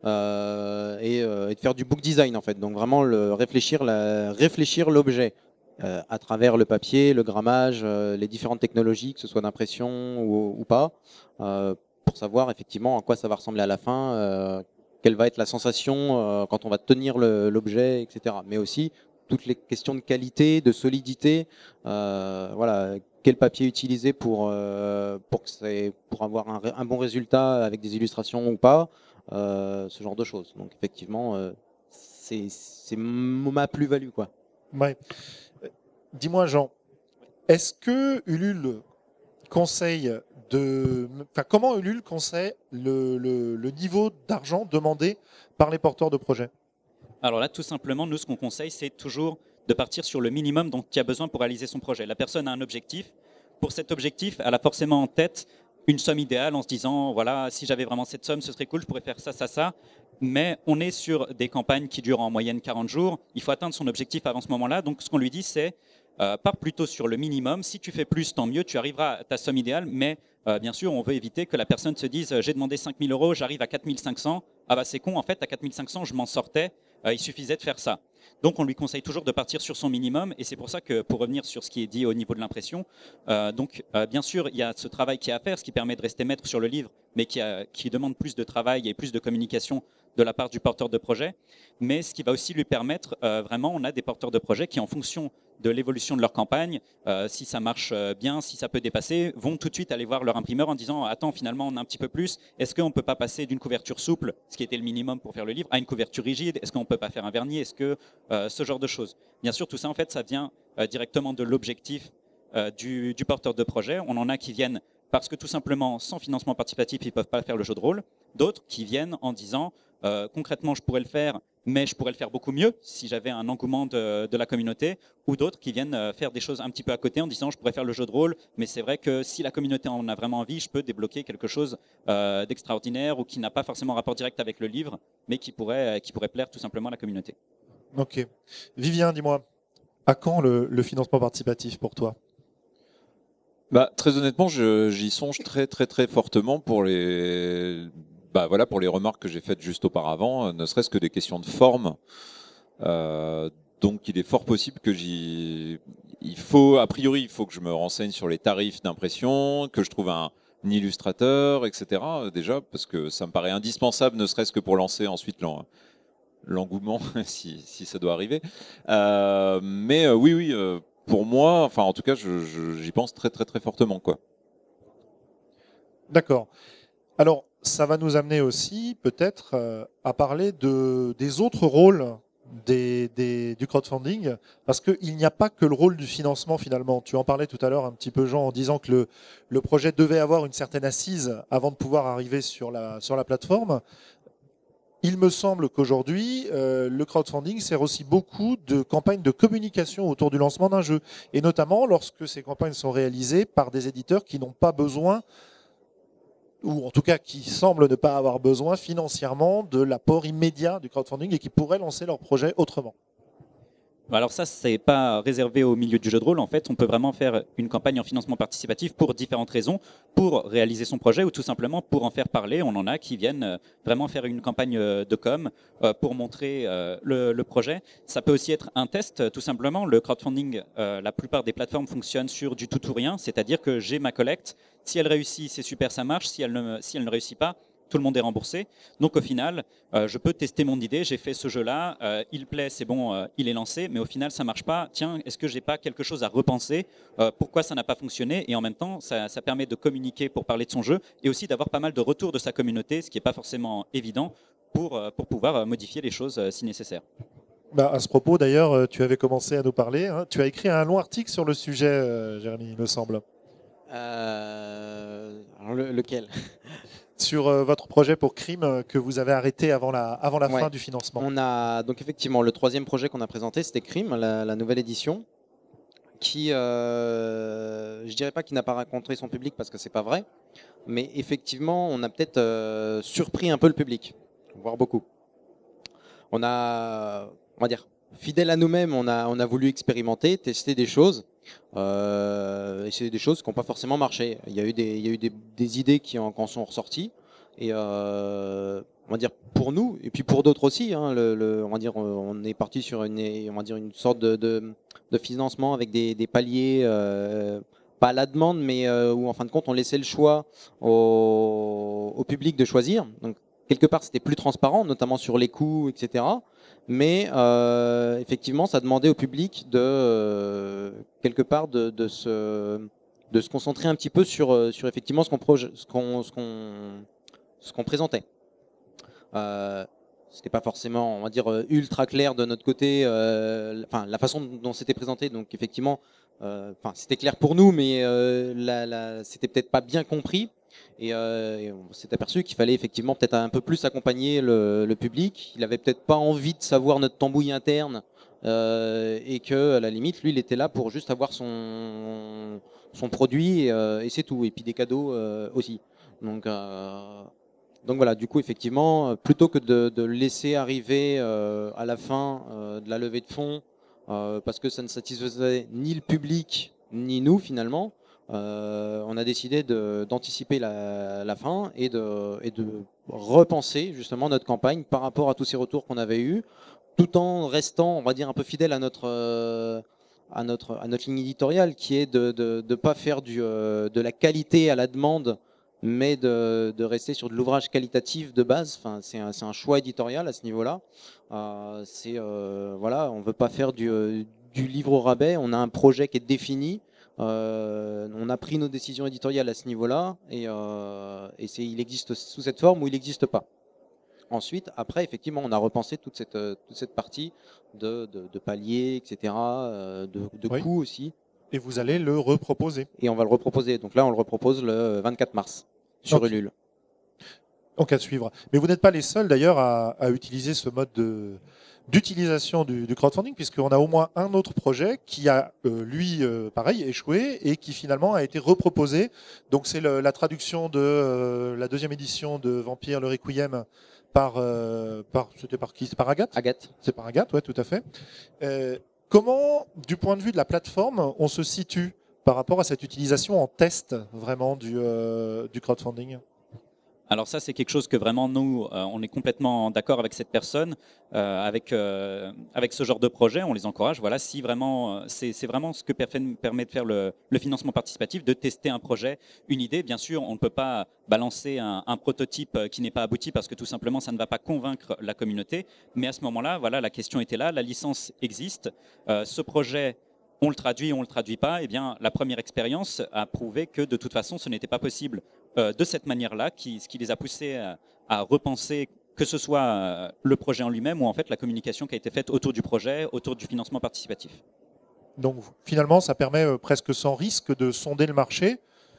euh, et, euh, et de faire du book design en fait. Donc vraiment le, réfléchir, la, réfléchir l'objet euh, à travers le papier, le grammage, euh, les différentes technologies, que ce soit d'impression ou, ou pas, euh, pour savoir effectivement à quoi ça va ressembler à la fin, euh, quelle va être la sensation euh, quand on va tenir le- l'objet, et cetera. Mais aussi toutes les questions de qualité, de solidité, euh, voilà, quel papier utiliser pour, euh, pour, que c'est- pour avoir un, ré- un bon résultat avec des illustrations ou pas, euh, ce genre de choses. Donc effectivement, euh, c'est c'est ma plus-value, quoi. Ouais. Euh, Dis-moi, Jean, est-ce que Ulule conseille de. Enfin, comment Ulule conseille le, le- le niveau d'argent demandé par les porteurs de projets? Alors là, tout simplement, nous, ce qu'on conseille, c'est toujours de partir sur le minimum dont il y a besoin pour réaliser son projet. La personne a un objectif. Pour cet objectif, elle a forcément en tête une somme idéale en se disant, voilà, si j'avais vraiment cette somme, ce serait cool, je pourrais faire ça, ça, ça. Mais on est sur des campagnes qui durent en moyenne quarante jours. Il faut atteindre son objectif avant ce moment-là. Donc, ce qu'on lui dit, c'est, euh, pars plutôt sur le minimum. Si tu fais plus, tant mieux, tu arriveras à ta somme idéale. Mais euh, bien sûr, on veut éviter que la personne se dise, j'ai demandé cinq mille euros, j'arrive à quatre mille cinq cents. Ah bah c'est con, en fait, à quatre mille cinq cents, je m'en sortais. Euh, il suffisait de faire ça. Donc on lui conseille toujours de partir sur son minimum et c'est pour ça que, pour revenir sur ce qui est dit au niveau de l'impression, euh, donc euh, bien sûr il y a ce travail qui est à faire, ce qui permet de rester maître sur le livre, mais qui, a, qui demande plus de travail et plus de communication de la part du porteur de projet, mais ce qui va aussi lui permettre, euh, vraiment, on a des porteurs de projet qui en fonction de l'évolution de leur campagne, euh, si ça marche bien, si ça peut dépasser, vont tout de suite aller voir leur imprimeur en disant attends, finalement on a un petit peu plus, est-ce qu'on ne peut pas passer d'une couverture souple, ce qui était le minimum pour faire le livre, à une couverture rigide, est-ce qu'on ne peut pas faire un vernis, est-ce que euh, ce genre de choses. Bien sûr, tout ça en fait ça vient euh, directement de l'objectif euh, du, du porteur de projet. On en a qui viennent parce que tout simplement sans financement participatif ils ne peuvent pas faire le jeu de rôle, d'autres qui viennent en disant euh, concrètement je pourrais le faire, mais je pourrais le faire beaucoup mieux si j'avais un engouement de, de la communauté, ou d'autres qui viennent faire des choses un petit peu à côté en disant je pourrais faire le jeu de rôle, mais c'est vrai que si la communauté en a vraiment envie, je peux débloquer quelque chose euh, d'extraordinaire ou qui n'a pas forcément rapport direct avec le livre, mais qui pourrait, qui pourrait plaire tout simplement à la communauté. Ok. Vivien, dis-moi, à quand le, le financement participatif pour toi? Bah, très honnêtement, je- j'y songe très très très fortement pour les, bah, voilà, pour les remarques que j'ai faites juste auparavant, ne serait-ce que des questions de forme. Euh, donc il est fort possible que j'y... Il faut, a priori, il faut que je me renseigne sur les tarifs d'impression, que je trouve un, un illustrateur, et cetera. Déjà, parce que ça me paraît indispensable, ne serait-ce que pour lancer ensuite l'en- l'engouement, si, si ça doit arriver. Euh, mais euh, oui, oui, euh, pour moi, enfin en tout cas, je- je- j'y pense très très très fortement, quoi. D'accord. Alors, ça va nous amener aussi peut-être euh, à parler de, des autres rôles des, des- du crowdfunding, parce qu'il n'y a pas que le rôle du financement finalement. Tu en parlais tout à l'heure un petit peu, Jean, en disant que le, le projet devait avoir une certaine assise avant de pouvoir arriver sur la, sur la plateforme. Il me semble qu'aujourd'hui, euh, le crowdfunding sert aussi beaucoup de campagnes de communication autour du lancement d'un jeu, et notamment lorsque ces campagnes sont réalisées par des éditeurs qui n'ont pas besoin, ou en tout cas qui semblent ne pas avoir besoin financièrement de l'apport immédiat du crowdfunding et qui pourraient lancer leur projet autrement. Alors ça, c'est pas réservé au milieu du jeu de rôle. En fait, on peut vraiment faire une campagne en financement participatif pour différentes raisons, pour réaliser son projet ou tout simplement pour en faire parler. On en a qui viennent euh, vraiment faire une campagne euh, de com euh, pour montrer euh, le, le projet. Ça peut aussi être un test, euh, tout simplement. Le crowdfunding, euh, la plupart des plateformes fonctionnent sur du tout ou rien, c'est-à-dire que j'ai ma collecte. Si elle réussit, c'est super, ça marche. Si elle ne, si elle ne réussit pas, tout le monde est remboursé. Donc au final, euh, je peux tester mon idée, j'ai fait ce jeu-là, euh, il plaît, c'est bon, euh, il est lancé, mais au final, ça marche pas. Tiens, est-ce que j'ai pas quelque chose à repenser euh, Pourquoi ça n'a pas fonctionné? Et en même temps, ça, ça permet de communiquer pour parler de son jeu et aussi d'avoir pas mal de retours de sa communauté, ce qui n'est pas forcément évident pour, euh, pour pouvoir euh, modifier les choses euh, si nécessaire. Bah, à ce propos, d'ailleurs, euh, tu avais commencé à nous parler. Hein. Tu as écrit un long article sur le sujet, euh, Jérémy, il me semble. Euh, alors le- lequel? Sur euh, votre projet pour Crime euh, que vous avez arrêté avant la, avant la Ouais. fin du financement. On a donc effectivement le troisième projet qu'on a présenté, c'était Crime, la, la nouvelle édition, qui, euh, je dirais pas qu'il n'a pas rencontré son public parce que c'est pas vrai, mais effectivement, on a peut-être euh, surpris un peu le public, voire beaucoup. On a, on va dire, fidèle à nous-mêmes, on a, on a voulu expérimenter, tester des choses, euh, et c'est des choses qui n'ont pas forcément marché. Il y a eu des, il y a eu des, des idées qui en, qui en sont ressorties, et euh, on va dire pour nous, et puis pour d'autres aussi, hein, le, le- on va dire, on est parti sur une, on va dire une sorte de, de, de financement avec des, des paliers. Euh, pas à la demande, mais euh, où en fin de compte on laissait le choix au, au public de choisir. Donc quelque part c'était plus transparent, notamment sur les coûts, et cetera. Mais euh, effectivement, ça demandait au public de euh, quelque part de, de se de se concentrer un petit peu sur euh, sur effectivement ce qu'on proje- ce qu'on ce qu'on ce qu'on présentait. Euh, c'était pas forcément, on va dire, euh, ultra clair de notre côté. euh, Enfin, la façon dont c'était présenté, donc effectivement, euh, enfin, c'était clair pour nous, mais euh, la, la, c'était peut-être pas bien compris. Et, euh, et on s'est aperçu qu'il fallait effectivement peut-être un peu plus accompagner le, le public. Il avait peut-être pas envie de savoir notre tambouille interne euh, et que à la limite, lui, il était là pour juste avoir son son produit et, euh, et c'est tout. Et puis des cadeaux euh, aussi. Donc euh, donc voilà, du coup, effectivement, euh, plutôt que de, de laisser arriver euh, à la fin euh, de la levée de fonds, euh, parce que ça ne satisfaisait ni le public, ni nous finalement, euh, on a décidé de- d'anticiper la, la fin et de, et de repenser justement notre campagne par rapport à tous ces retours qu'on avait eus, tout en restant, on va dire, un peu fidèle à notre, euh, à notre, à notre ligne éditoriale, qui est de ne pas faire du, euh, de la qualité à la demande, mais de, de rester sur de l'ouvrage qualitatif de base. Enfin, c'est un, c'est un choix éditorial à ce niveau-là. Euh, c'est euh, voilà, on veut pas faire du, euh, du livre au rabais. On a un projet qui est défini. Euh, on a pris nos décisions éditoriales à ce niveau-là, et, euh, et c'est, il existe sous cette forme ou il n'existe pas. Ensuite, après, effectivement, on a repensé toute cette, euh, toute cette partie de, de, de paliers, et cetera, euh, de, de Oui. coûts aussi. Et vous allez le reproposer. Et on va le reproposer. Donc là, on le repropose le vingt-quatre mars sur Ok. Ulule. Donc à suivre. Mais vous n'êtes pas les seuls d'ailleurs à, à utiliser ce mode de- d'utilisation du, du crowdfunding, puisqu'on a au moins un autre projet qui a, euh, lui, euh, pareil, échoué et qui finalement a été reproposé. Donc c'est le- la traduction de euh, la deuxième édition de Vampire le Requiem par, euh, par c'était par qui? C'est par Agathe. Agathe. C'est par Agathe, ouais, tout à fait. Euh, comment, du point de vue de la plateforme, on se situe par rapport à cette utilisation en test vraiment du, euh, du crowdfunding? Alors ça, c'est quelque chose que vraiment nous, euh, on est complètement d'accord avec cette personne, euh, avec euh, avec ce genre de projet, on les encourage. Voilà, si vraiment, euh, c'est c'est vraiment ce que perf- permet de faire le, le financement participatif, de tester un projet, une idée. Bien sûr, on ne peut pas balancer un, un prototype qui n'est pas abouti parce que tout simplement, ça ne va pas convaincre la communauté. Mais à ce moment-là, voilà, la question était là, la licence existe, euh, ce projet. On le traduit, on ne le traduit pas, eh bien, la première expérience a prouvé que de toute façon, ce n'était pas possible euh, de cette manière-là, qui, ce qui les a poussés à, à repenser que ce soit euh, le projet en lui-même ou en fait la communication qui a été faite autour du projet, autour du financement participatif. Donc finalement, ça permet euh, presque sans risque de sonder le marché.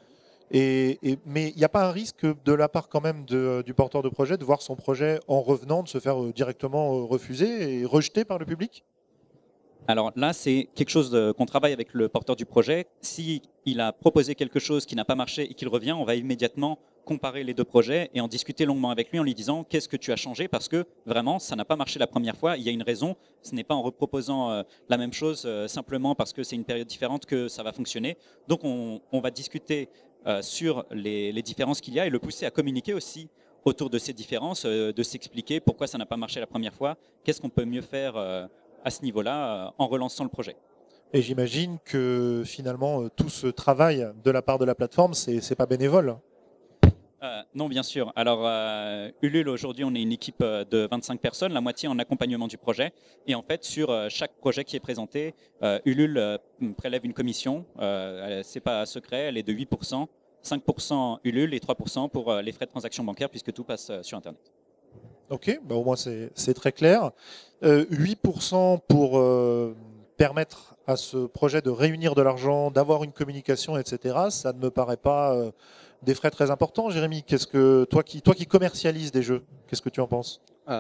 Et, et- mais il n'y a pas un risque de la part quand même de- du porteur de projet de voir son projet en revenant, de se faire euh, directement euh, refuser et rejeter par le public? Alors là, c'est quelque chose de- qu'on travaille avec le porteur du projet. Si il a proposé quelque chose qui n'a pas marché et qu'il revient, on va immédiatement comparer les deux projets et en discuter longuement avec lui en lui disant qu'est-ce que tu as changé parce que vraiment ça n'a pas marché la première fois, il y a une raison, ce n'est pas en reproposant euh, la même chose euh, simplement parce que c'est une période différente que ça va fonctionner. Donc on, on va discuter euh, sur les, les différences qu'il y a et le pousser à communiquer aussi autour de ces différences, euh, de s'expliquer pourquoi ça n'a pas marché la première fois, qu'est-ce qu'on peut mieux faire euh, à ce niveau-là euh, en relançant le projet. Et j'imagine que finalement, euh, tout ce travail de la part de la plateforme, c'est c'est pas bénévole. Euh, non, bien sûr. Alors, euh, Ulule, aujourd'hui, on est une équipe euh, de vingt-cinq personnes, la moitié en accompagnement du projet. Et en fait, sur euh, chaque projet qui est présenté, euh, Ulule euh, prélève une commission. Euh, c'est pas secret, elle est de huit pour cent, cinq pour cent Ulule et trois pour cent pour euh, les frais de transaction bancaire, puisque tout passe euh, sur Internet. Ok, bah au moins c'est c'est très clair. Euh, huit pour cent pour euh, permettre à ce projet de réunir de l'argent, d'avoir une communication, et cetera. Ça ne me paraît pas euh, des frais très importants. Jérémy, qu'est-ce que toi qui toi qui commercialises des jeux, qu'est-ce que tu en penses?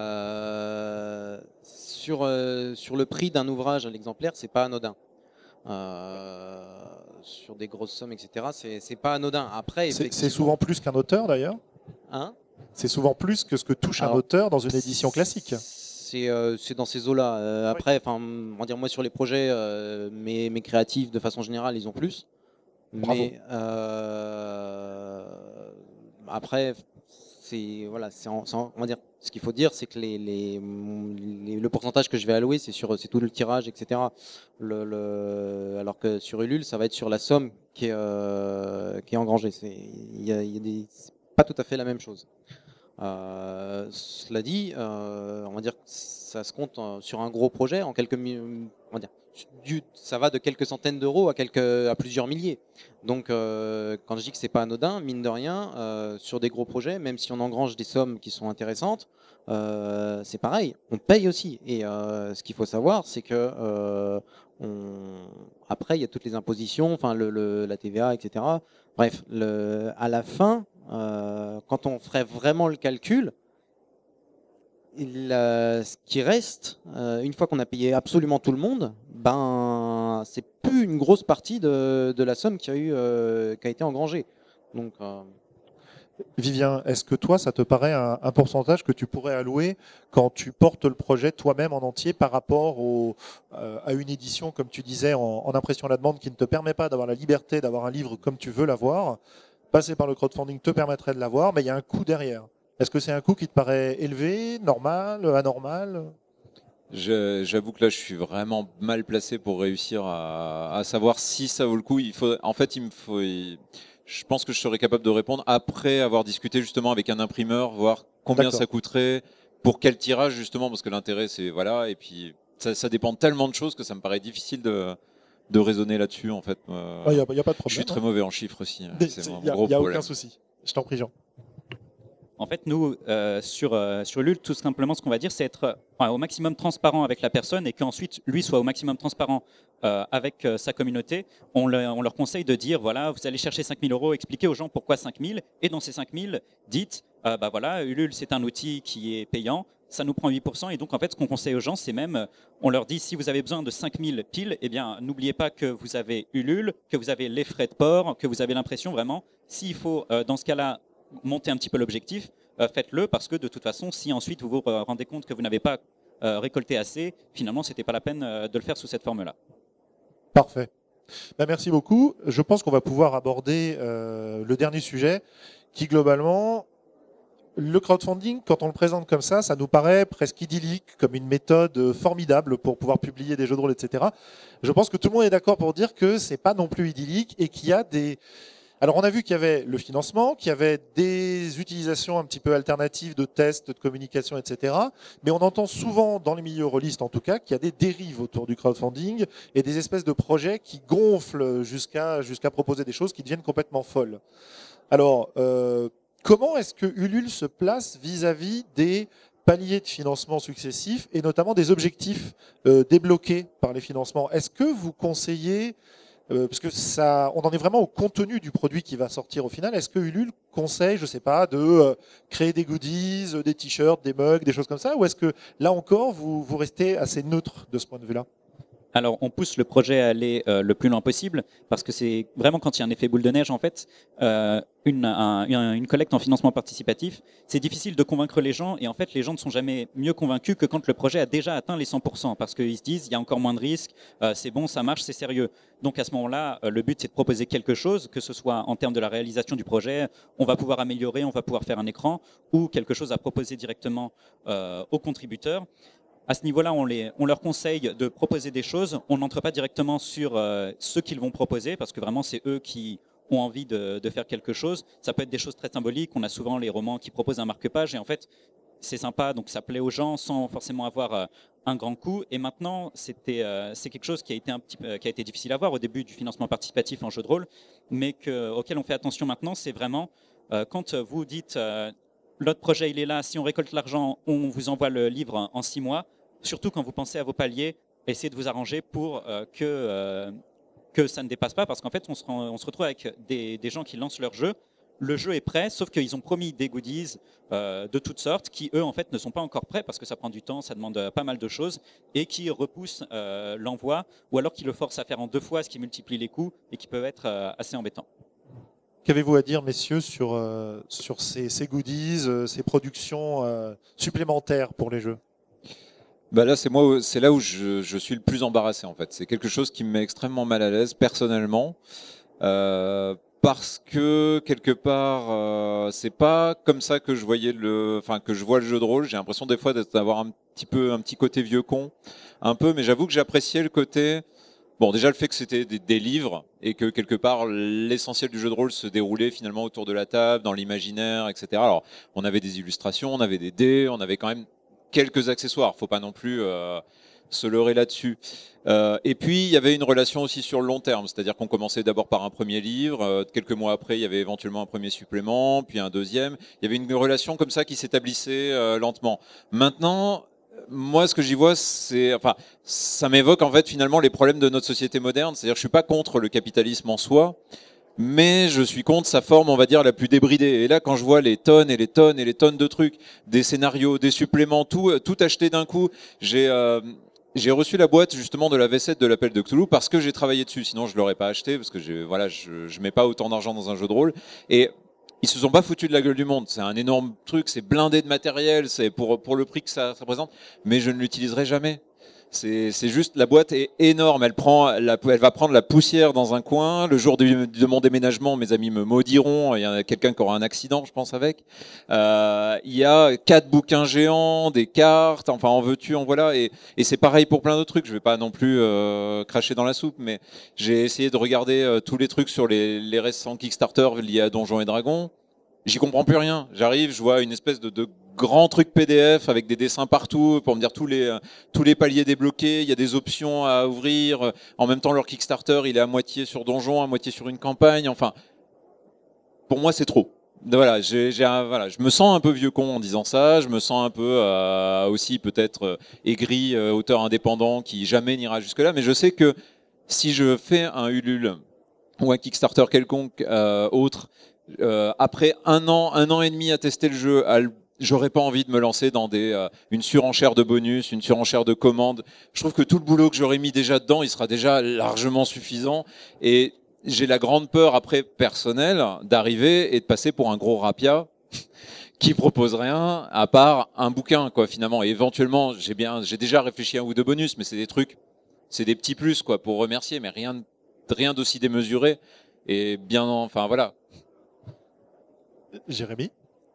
Euh, sur, euh, sur le prix d'un ouvrage à l'exemplaire, c'est pas anodin. Euh, sur des grosses sommes, et cetera, c'est c'est pas anodin. Après, C'est c'est effectivement, souvent plus qu'un auteur d'ailleurs. hein C'est souvent plus que ce que touche un Alors, auteur dans une édition classique. C'est euh, c'est dans ces eaux-là. Euh, après, enfin, on va dire moi sur les projets, euh, mes, mes créatifs de façon générale, ils ont plus. Bravo. Mais euh, après, c'est voilà, c'est en- c'est en- on va dire. Ce qu'il faut dire, c'est que les, les- les- le pourcentage que je vais allouer, c'est sur c'est tout le tirage, et cetera. Le, le- alors que sur Ulule, ça va être sur la somme qui est euh, qui est engrangée. C'est il y a, il y a des c'est pas tout à fait la même chose. Euh, cela dit, euh, on va dire que ça se compte euh, sur un gros projet en quelques, mi- on va dire, du- ça va de quelques centaines d'euros à quelques, à plusieurs milliers. Donc, euh, quand je dis que c'est pas anodin, mine de rien, euh, sur des gros projets, même si on engrange des sommes qui sont intéressantes, euh, c'est pareil, on paye aussi. Et euh, ce qu'il faut savoir, c'est que euh, on... après, il y a toutes les impositions, enfin le, le- la T V A, et cetera. Bref, le, à la fin, euh, quand on ferait vraiment le calcul, il, euh, ce qui reste, euh, une fois qu'on a payé absolument tout le monde, ben c'est plus une grosse partie de, de la somme qui a eu, euh, qui a été engrangée. Donc, euh, Vivien, est-ce que toi, ça te paraît un, un pourcentage que tu pourrais allouer quand tu portes le projet toi-même en entier par rapport au, euh, à une édition, comme tu disais, en, en impression à la demande, qui ne te permet pas d'avoir la liberté d'avoir un livre comme tu veux l'avoir? Passer par le crowdfunding te permettrait de l'avoir, mais il y a un coût derrière. Est-ce que c'est un coût qui te paraît élevé, normal, anormal? Je- J'avoue que là, je suis vraiment mal placé pour réussir à, à savoir si ça vaut le coup. Il faut, en fait, il me faut. il- je pense que je serais capable de répondre après avoir discuté justement avec un imprimeur, voir combien D'accord. ça coûterait, pour quel tirage justement, parce que l'intérêt, c'est voilà. Et puis, ça, ça dépend tellement de choses que ça me paraît difficile de, de raisonner là-dessus. En fait, Euh, Il n'y a, y a pas de je suis problème. très mauvais en chiffres aussi. Il C'est mon n'y a, gros y a problème. aucun souci. Je t'en prie, Jean. En fait, nous, euh, sur, euh, sur Ulule, tout simplement, ce qu'on va dire, c'est être euh, enfin, au maximum transparent avec la personne et qu'ensuite, lui soit au maximum transparent euh, avec euh, sa communauté. On, le- on leur conseille de dire, voilà, vous allez chercher cinq mille euros, expliquez aux gens pourquoi cinq mille. Et dans ces cinq mille, dites, euh, bah voilà, Ulule, c'est un outil qui est payant, ça nous prend huit pour cent. Et donc, en fait, ce qu'on conseille aux gens, c'est même, euh, on leur dit, si vous avez besoin de cinq mille piles, eh bien, n'oubliez pas que vous avez Ulule, que vous avez les frais de port, que vous avez l'impression vraiment. S'il faut, euh, dans ce cas-là, monter un petit peu l'objectif, euh, faites-le parce que de toute façon, si ensuite vous vous rendez compte que vous n'avez pas euh, récolté assez, finalement, c'était pas la peine euh, de le faire sous cette forme-là. Parfait. Ben, merci beaucoup. Je pense qu'on va pouvoir aborder euh, le dernier sujet qui, globalement, le crowdfunding, quand on le présente comme ça, ça nous paraît presque idyllique, comme une méthode formidable pour pouvoir publier des jeux de rôle, et cetera. Je pense que tout le monde est d'accord pour dire que c'est pas non plus idyllique et qu'il y a des... Alors on a vu qu'il y avait le financement, qu'il y avait des utilisations un petit peu alternatives de tests, de communication, et cetera. Mais on entend souvent, dans les milieux rôlistes en tout cas, qu'il y a des dérives autour du crowdfunding et des espèces de projets qui gonflent jusqu'à jusqu'à proposer des choses qui deviennent complètement folles. Alors, euh, comment est-ce que Ulule se place vis-à-vis des paliers de financement successifs et notamment des objectifs euh, débloqués par les financements? Est-ce que vous conseillez... Euh, parce que ça, on en est vraiment au contenu du produit qui va sortir au final. Est-ce que Ulule conseille, je sais pas, de euh, créer des goodies, euh, des t-shirts, des mugs, des choses comme ça, ou est-ce que là encore vous, vous restez assez neutre de ce point de vue-là? Alors, on pousse le projet à aller euh, le plus loin possible parce que c'est vraiment quand il y a un effet boule de neige, en fait, euh, une, un, une collecte en financement participatif, c'est difficile de convaincre les gens et en fait, les gens ne sont jamais mieux convaincus que quand le projet a déjà atteint les cent pour cent parce qu'ils se disent il y a encore moins de risques, euh, c'est bon, ça marche, c'est sérieux. Donc à ce moment-là, euh, le but c'est de proposer quelque chose, que ce soit en termes de la réalisation du projet, on va pouvoir améliorer, on va pouvoir faire un écran ou quelque chose à proposer directement euh, aux contributeurs. À ce niveau-là, on, les, on leur conseille de proposer des choses. On n'entre pas directement sur euh, ce qu'ils vont proposer, parce que vraiment, c'est eux qui ont envie de, de faire quelque chose. Ça peut être des choses très symboliques. On a souvent les romans qui proposent un marque-page, et en fait, c'est sympa, donc ça plaît aux gens sans forcément avoir euh, un grand coût. Et maintenant, c'était, euh, c'est quelque chose qui a été un petit, euh, qui a été difficile à voir au début du financement participatif en jeu de rôle, mais que, auquel on fait attention maintenant, c'est vraiment euh, quand vous dites euh, l'autre projet il est là, si on récolte l'argent, on vous envoie le livre en six mois. Surtout quand vous pensez à vos paliers, essayez de vous arranger pour euh, que, euh, que ça ne dépasse pas, parce qu'en fait, on se, rend, on se retrouve avec des, des gens qui lancent leur jeu. Le jeu est prêt, sauf qu'ils ont promis des goodies euh, de toutes sortes qui, eux, en fait, ne sont pas encore prêts parce que ça prend du temps, ça demande pas mal de choses et qui repoussent euh, l'envoi ou alors qui le forcent à faire en deux fois, ce qui multiplie les coûts et qui peut être euh, assez embêtant. Qu'avez-vous à dire, messieurs, sur, euh, sur ces, ces goodies, euh, ces productions euh, supplémentaires pour les jeux ? Bah là, c'est moi, c'est là où je, je suis le plus embarrassé en fait. C'est quelque chose qui me met extrêmement mal à l'aise personnellement, euh, parce que quelque part, euh, c'est pas comme ça que je voyais le, enfin que je vois le jeu de rôle. J'ai l'impression des fois d'avoir un petit peu, un petit côté vieux con, un peu, mais j'avoue que j'appréciais le côté. Bon, déjà le fait que c'était des, des livres et que quelque part l'essentiel du jeu de rôle se déroulait finalement autour de la table, dans l'imaginaire, et cetera. Alors, on avait des illustrations, on avait des dés, on avait quand même quelques accessoires. Faut pas non plus euh, se leurrer là-dessus. Euh, et puis il y avait une relation aussi sur le long terme, c'est-à-dire qu'on commençait d'abord par un premier livre, euh, quelques mois après il y avait éventuellement un premier supplément, puis un deuxième. Il y avait une relation comme ça qui s'établissait euh, lentement. Maintenant, moi, ce que j'y vois, c'est, enfin, ça m'évoque en fait finalement les problèmes de notre société moderne. C'est-à-dire, que je suis pas contre le capitalisme en soi, mais je suis contre sa forme, on va dire, la plus débridée. Et là, quand je vois les tonnes et les tonnes et les tonnes de trucs, des scénarios, des suppléments, tout, tout acheté d'un coup, j'ai, euh, j'ai reçu la boîte justement de la V sept de l'Appel de Cthulhu parce que j'ai travaillé dessus. Sinon, je l'aurais pas acheté parce que j'ai, voilà, je, je mets pas autant d'argent dans un jeu de rôle. Et ils se sont pas foutus de la gueule du monde. C'est un énorme truc, c'est blindé de matériel, c'est pour pour le prix que ça représente. Mais je ne l'utiliserai jamais. C'est, c'est juste, la boîte est énorme. Elle prend, la, elle va prendre la poussière dans un coin. Le jour de, de mon déménagement, mes amis me maudiront. Il y a quelqu'un qui aura un accident, je pense, avec. Euh, il y a quatre bouquins géants, des cartes. Enfin, en veux-tu, en voilà. Et, et c'est pareil pour plein d'autres trucs. Je vais pas non plus euh, cracher dans la soupe, mais j'ai essayé de regarder euh, tous les trucs sur les, les récents Kickstarter liés à Donjons et Dragons. J'y comprends plus rien. J'arrive, je vois une espèce de, de grand truc P D F avec des dessins partout pour me dire tous les tous les paliers débloqués. Il y a des options à ouvrir. En même temps, leur Kickstarter, il est à moitié sur Donjon, à moitié sur une campagne. Enfin, pour moi, c'est trop. Voilà, j'ai, j'ai un, voilà, je me sens un peu vieux con en disant ça. Je me sens un peu euh, aussi peut-être euh, aigri, euh, auteur indépendant qui jamais n'ira jusque là. Mais je sais que si je fais un Ulule ou un Kickstarter quelconque euh, autre. Euh, après un an, un an et demi à tester le jeu, à, j'aurais pas envie de me lancer dans des, euh, une surenchère de bonus, une surenchère de commandes. Je trouve que tout le boulot que j'aurais mis déjà dedans, il sera déjà largement suffisant. Et j'ai la grande peur après personnelle d'arriver et de passer pour un gros rapia qui propose rien à part un bouquin, quoi, finalement. Et éventuellement, j'ai bien, j'ai déjà réfléchi à un ou deux bonus, mais c'est des trucs, c'est des petits plus, quoi, pour remercier, mais rien, rien d'aussi démesuré. Et bien, enfin voilà. Jérémy ?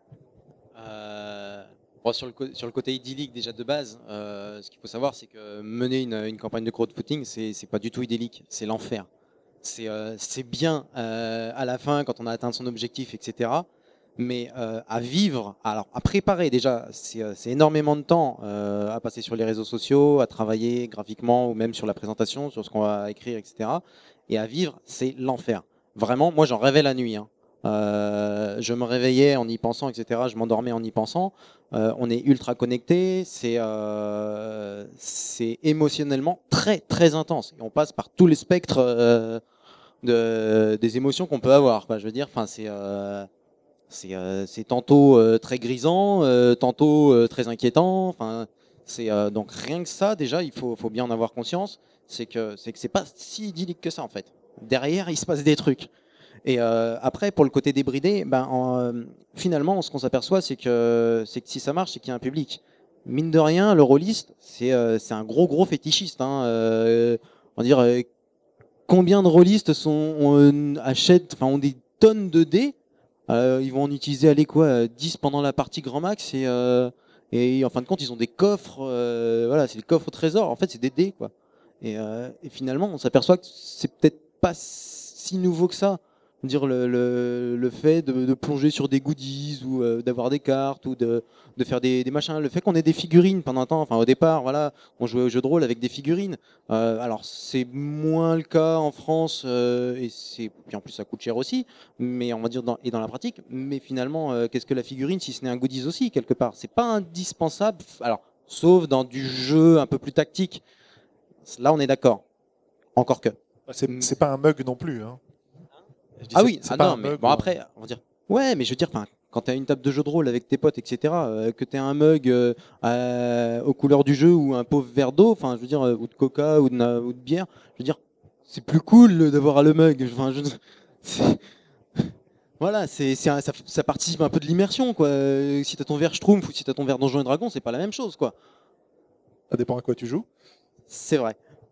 euh, bon, sur, le, sur le côté idyllique déjà de base, euh, ce qu'il faut savoir, c'est que mener une, une campagne de crowdfunding, c'est, c'est pas du tout idyllique, c'est l'enfer. C'est, euh, c'est bien euh, à la fin quand on a atteint son objectif, et cetera. Mais euh, à vivre, alors à préparer déjà, c'est, c'est énormément de temps euh, à passer sur les réseaux sociaux, à travailler graphiquement ou même sur la présentation, sur ce qu'on va écrire, et cetera. Et à vivre, c'est l'enfer. Vraiment, moi j'en rêvais la nuit. Hein. Euh, je me réveillais en y pensant, et cetera. Je m'endormais en y pensant. Euh, on est ultra connecté, c'est, euh, c'est émotionnellement très très intense. Et on passe par tous les spectres euh, de, des émotions qu'on peut avoir. Quoi. Je veux dire, enfin c'est, euh, c'est, euh, c'est tantôt euh, très grisant, euh, tantôt euh, très inquiétant. Enfin, C'est euh, donc rien que ça, déjà, il faut, faut bien en avoir conscience. C'est que c'est que c'est pas si idyllique que ça en fait. Derrière, il se passe des trucs. Et euh, après, pour le côté débridé, ben, en, euh, finalement, ce qu'on s'aperçoit, c'est que, c'est que si ça marche, c'est qu'il y a un public. Mine de rien, le rôliste, c'est euh, c'est un gros, gros fétichiste. Hein. Euh, on va dire, euh, combien de rôlistes sont, on, achètent, enfin, ont des tonnes de dés. Euh, ils vont en utiliser, allez, quoi, dix pendant la partie grand max. Et, euh, et en fin de compte, ils ont des coffres. Euh, voilà, c'est des coffres au trésor. En fait, c'est des dés, quoi. Et, euh, et finalement, on s'aperçoit que c'est peut-être pas si nouveau que ça. Dire le, le, le fait de, de plonger sur des goodies ou euh, d'avoir des cartes ou de, de faire des, des machins. Le fait qu'on ait des figurines pendant un temps, enfin au départ, voilà, on jouait au jeu de rôle avec des figurines. Euh, alors c'est moins le cas en France euh, et c'est puis en plus ça coûte cher aussi. Mais on va dire dans, et dans la pratique. Mais finalement, euh, qu'est-ce que la figurine si ce n'est un goodies aussi quelque part? C'est pas indispensable. Alors sauf dans du jeu un peu plus tactique. Là on est d'accord. Encore que. C'est, c'est pas un mug non plus. Hein. Dis, Ah c'est, oui, c'est ah pas non, un mais mug bon où- après, on va dire. Ouais, mais je veux dire, enfin, quand tu as une table de jeu de rôle avec tes potes, et cetera, euh, que tu as un mug euh, euh, aux couleurs du jeu ou un pauvre verre d'eau, enfin, je veux dire, euh, ou de coca ou de, na- ou de bière, je veux dire, c'est plus cool d'avoir le mug. Enfin, je, c'est- voilà, c'est, c'est un- ça, ça participe un peu de l'immersion, quoi. Euh, Si tu as ton verre Schtroumpf ou si tu as ton verre Donjons et Dragons, c'est pas la même chose, quoi. Ça dépend à quoi tu joues. C'est vrai.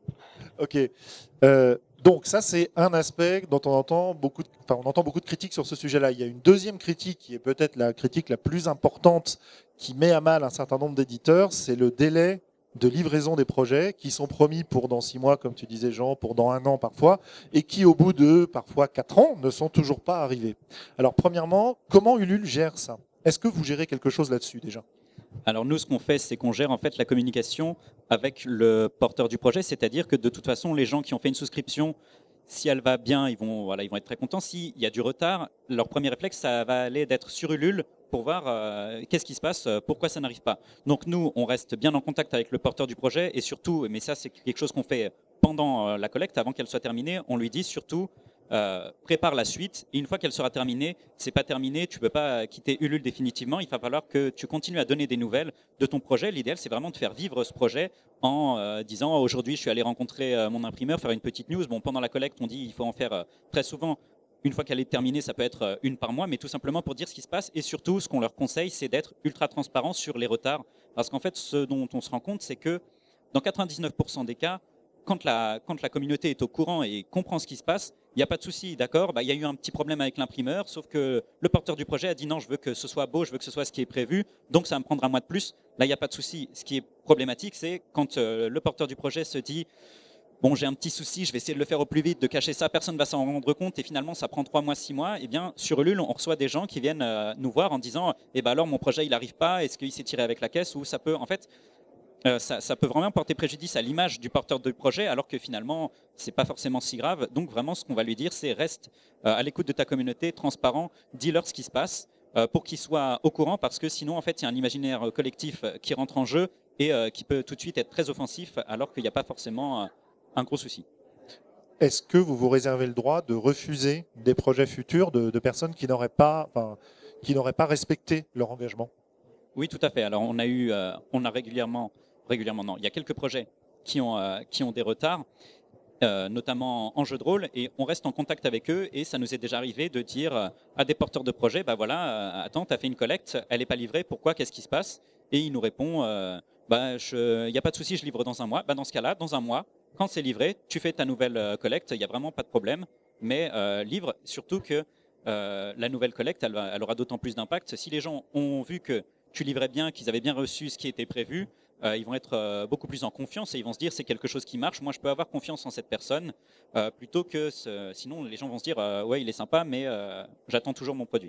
Ok. Euh, donc ça, c'est un aspect dont on entend beaucoup de, enfin, on entend beaucoup de critiques sur ce sujet-là. Il y a une deuxième critique qui est peut-être la critique la plus importante qui met à mal un certain nombre d'éditeurs, c'est le délai de livraison des projets qui sont promis pour dans six mois, comme tu disais Jean, pour dans un an parfois, et qui au bout de parfois quatre ans ne sont toujours pas arrivés. Alors premièrement, comment Ulule gère ça? Est-ce que vous gérez quelque chose là-dessus déjà? Alors nous, ce qu'on fait, c'est qu'on gère en fait la communication avec le porteur du projet, c'est-à-dire que de toute façon, les gens qui ont fait une souscription, si elle va bien, ils vont, voilà, ils vont être très contents. S'il y a du retard, leur premier réflexe, ça va aller d'être sur Ulule pour voir euh, qu'est-ce qui se passe, euh, pourquoi ça n'arrive pas. Donc nous, on reste bien en contact avec le porteur du projet et surtout, mais ça c'est quelque chose qu'on fait pendant euh, la collecte, avant qu'elle soit terminée, on lui dit surtout euh, prépare la suite. Et une fois qu'elle sera terminée, c'est pas terminé, tu peux pas quitter Ulule définitivement. Il va falloir que tu continues à donner des nouvelles de ton projet. L'idéal, c'est vraiment de faire vivre ce projet en euh, disant aujourd'hui, je suis allé rencontrer euh, mon imprimeur, faire une petite news. Bon, pendant la collecte, on dit il faut en faire euh, très souvent. Une fois qu'elle est terminée, ça peut être euh, une par mois, mais tout simplement pour dire ce qui se passe. Et surtout, ce qu'on leur conseille, c'est d'être ultra transparent sur les retards, parce qu'en fait, ce dont on se rend compte, c'est que dans quatre-vingt-dix-neuf pour cent des cas, quand la, quand la communauté est au courant et comprend ce qui se passe, il n'y a pas de souci, d'accord, bah, il y a eu un petit problème avec l'imprimeur, sauf que le porteur du projet a dit non, je veux que ce soit beau, je veux que ce soit ce qui est prévu, donc ça va me prendre un mois de plus. Là, il n'y a pas de souci. Ce qui est problématique, c'est quand euh, le porteur du projet se dit bon, j'ai un petit souci, je vais essayer de le faire au plus vite, de cacher ça, personne ne va s'en rendre compte et finalement ça prend trois mois, six mois, et bien sur Ulule, on reçoit des gens qui viennent euh, nous voir en disant eh ben alors mon projet il n'arrive pas, est-ce qu'il s'est tiré avec la caisse, ou ça peut en fait euh, ça, ça peut vraiment porter préjudice à l'image du porteur de projet, alors que finalement, c'est pas forcément si grave. Donc vraiment, ce qu'on va lui dire, c'est reste euh, à l'écoute de ta communauté, transparent, dis-leur ce qui se passe, euh, pour qu'ils soient au courant, parce que sinon, en fait, il y a un imaginaire collectif qui rentre en jeu et euh, qui peut tout de suite être très offensif, alors qu'il n'y a pas forcément euh, un gros souci. Est-ce que vous vous réservez le droit de refuser des projets futurs de, de personnes qui n'auraient pas, enfin, qui n'auraient pas respecté leur engagement? Oui, tout à fait. Alors, on a eu, euh, on a régulièrement, régulièrement, non, il y a quelques projets qui ont, euh, qui ont des retards, euh, notamment en jeu de rôle, et on reste en contact avec eux. Et ça nous est déjà arrivé de dire euh, à des porteurs de projets, bah voilà, euh, attends, tu as fait une collecte, elle n'est pas livrée, pourquoi, qu'est-ce qui se passe? Et il nous répond, euh, bah, il n'y a pas de souci, je livre dans un mois. Bah, dans ce cas-là, dans un mois, quand c'est livré, tu fais ta nouvelle euh, collecte, il n'y a vraiment pas de problème, mais euh, livre, surtout que euh, la nouvelle collecte, elle, va- elle aura d'autant plus d'impact. Si les gens ont vu que tu livrais bien, qu'ils avaient bien reçu ce qui était prévu, euh, ils vont être euh, beaucoup plus en confiance et ils vont se dire c'est quelque chose qui marche, moi je peux avoir confiance en cette personne, euh, plutôt que ce- sinon les gens vont se dire euh, ouais il est sympa mais euh, j'attends toujours mon produit.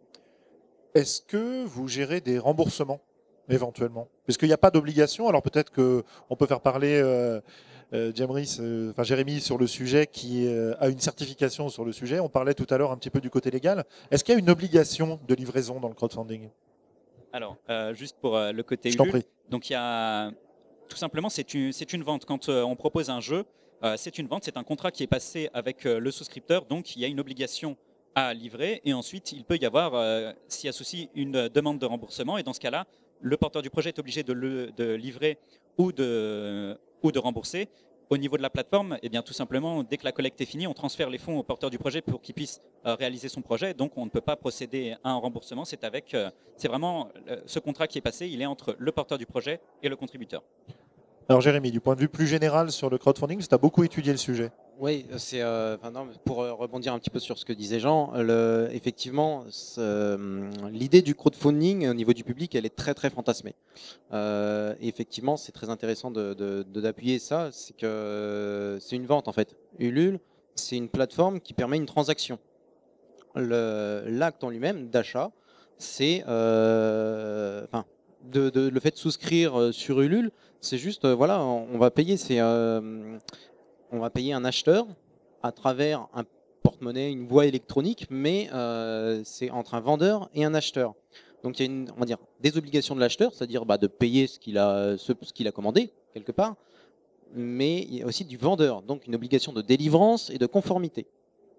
Est-ce que vous gérez des remboursements éventuellement? Parce qu'il n'y a pas d'obligation, alors peut-être qu'on peut faire parler euh, euh, Jamris, euh, enfin Jérémy sur le sujet qui euh, a une certification sur le sujet. On parlait tout à l'heure un petit peu du côté légal. Est-ce qu'il y a une obligation de livraison dans le crowdfunding? Alors euh, juste pour euh, le côté Je t'en Ulule, prie. donc il y a tout simplement c'est une, c'est une vente. Quand euh, on propose un jeu, euh, c'est une vente, c'est un contrat qui est passé avec euh, le souscripteur, donc il y a une obligation à livrer et ensuite il peut y avoir, euh, s'y associe une demande de remboursement et dans ce cas-là, le porteur du projet est obligé de, le, de livrer ou de, ou de rembourser. Au niveau de la plateforme, eh bien, tout simplement, dès que la collecte est finie, on transfère les fonds au porteur du projet pour qu'il puisse euh, réaliser son projet. Donc, on ne peut pas procéder à un remboursement. C'est avec, euh, c'est vraiment euh, ce contrat qui est passé. Il est entre le porteur du projet et le contributeur. Alors Jérémy, du point de vue plus général sur le crowdfunding, tu as beaucoup étudié le sujet. Oui, c'est euh, enfin, non, pour euh, rebondir un petit peu sur ce que disait Jean, le, effectivement, euh, l'idée du crowdfunding au niveau du public, elle est très très fantasmée. Euh, et effectivement, c'est très intéressant de, de, de d'appuyer ça, c'est que c'est une vente en fait. Ulule, c'est une plateforme qui permet une transaction. Le, l'acte en lui-même d'achat, c'est euh, enfin, de, de, le fait de souscrire sur Ulule, c'est juste euh, voilà, on, on va payer, c'est euh, on va payer un acheteur à travers un porte-monnaie, une voie électronique, mais euh, c'est entre un vendeur et un acheteur. Donc il y a une, on va dire, des obligations de l'acheteur, c'est-à-dire bah, de payer ce qu'il a, ce, ce qu'il a commandé quelque part, mais il y a aussi du vendeur, donc une obligation de délivrance et de conformité.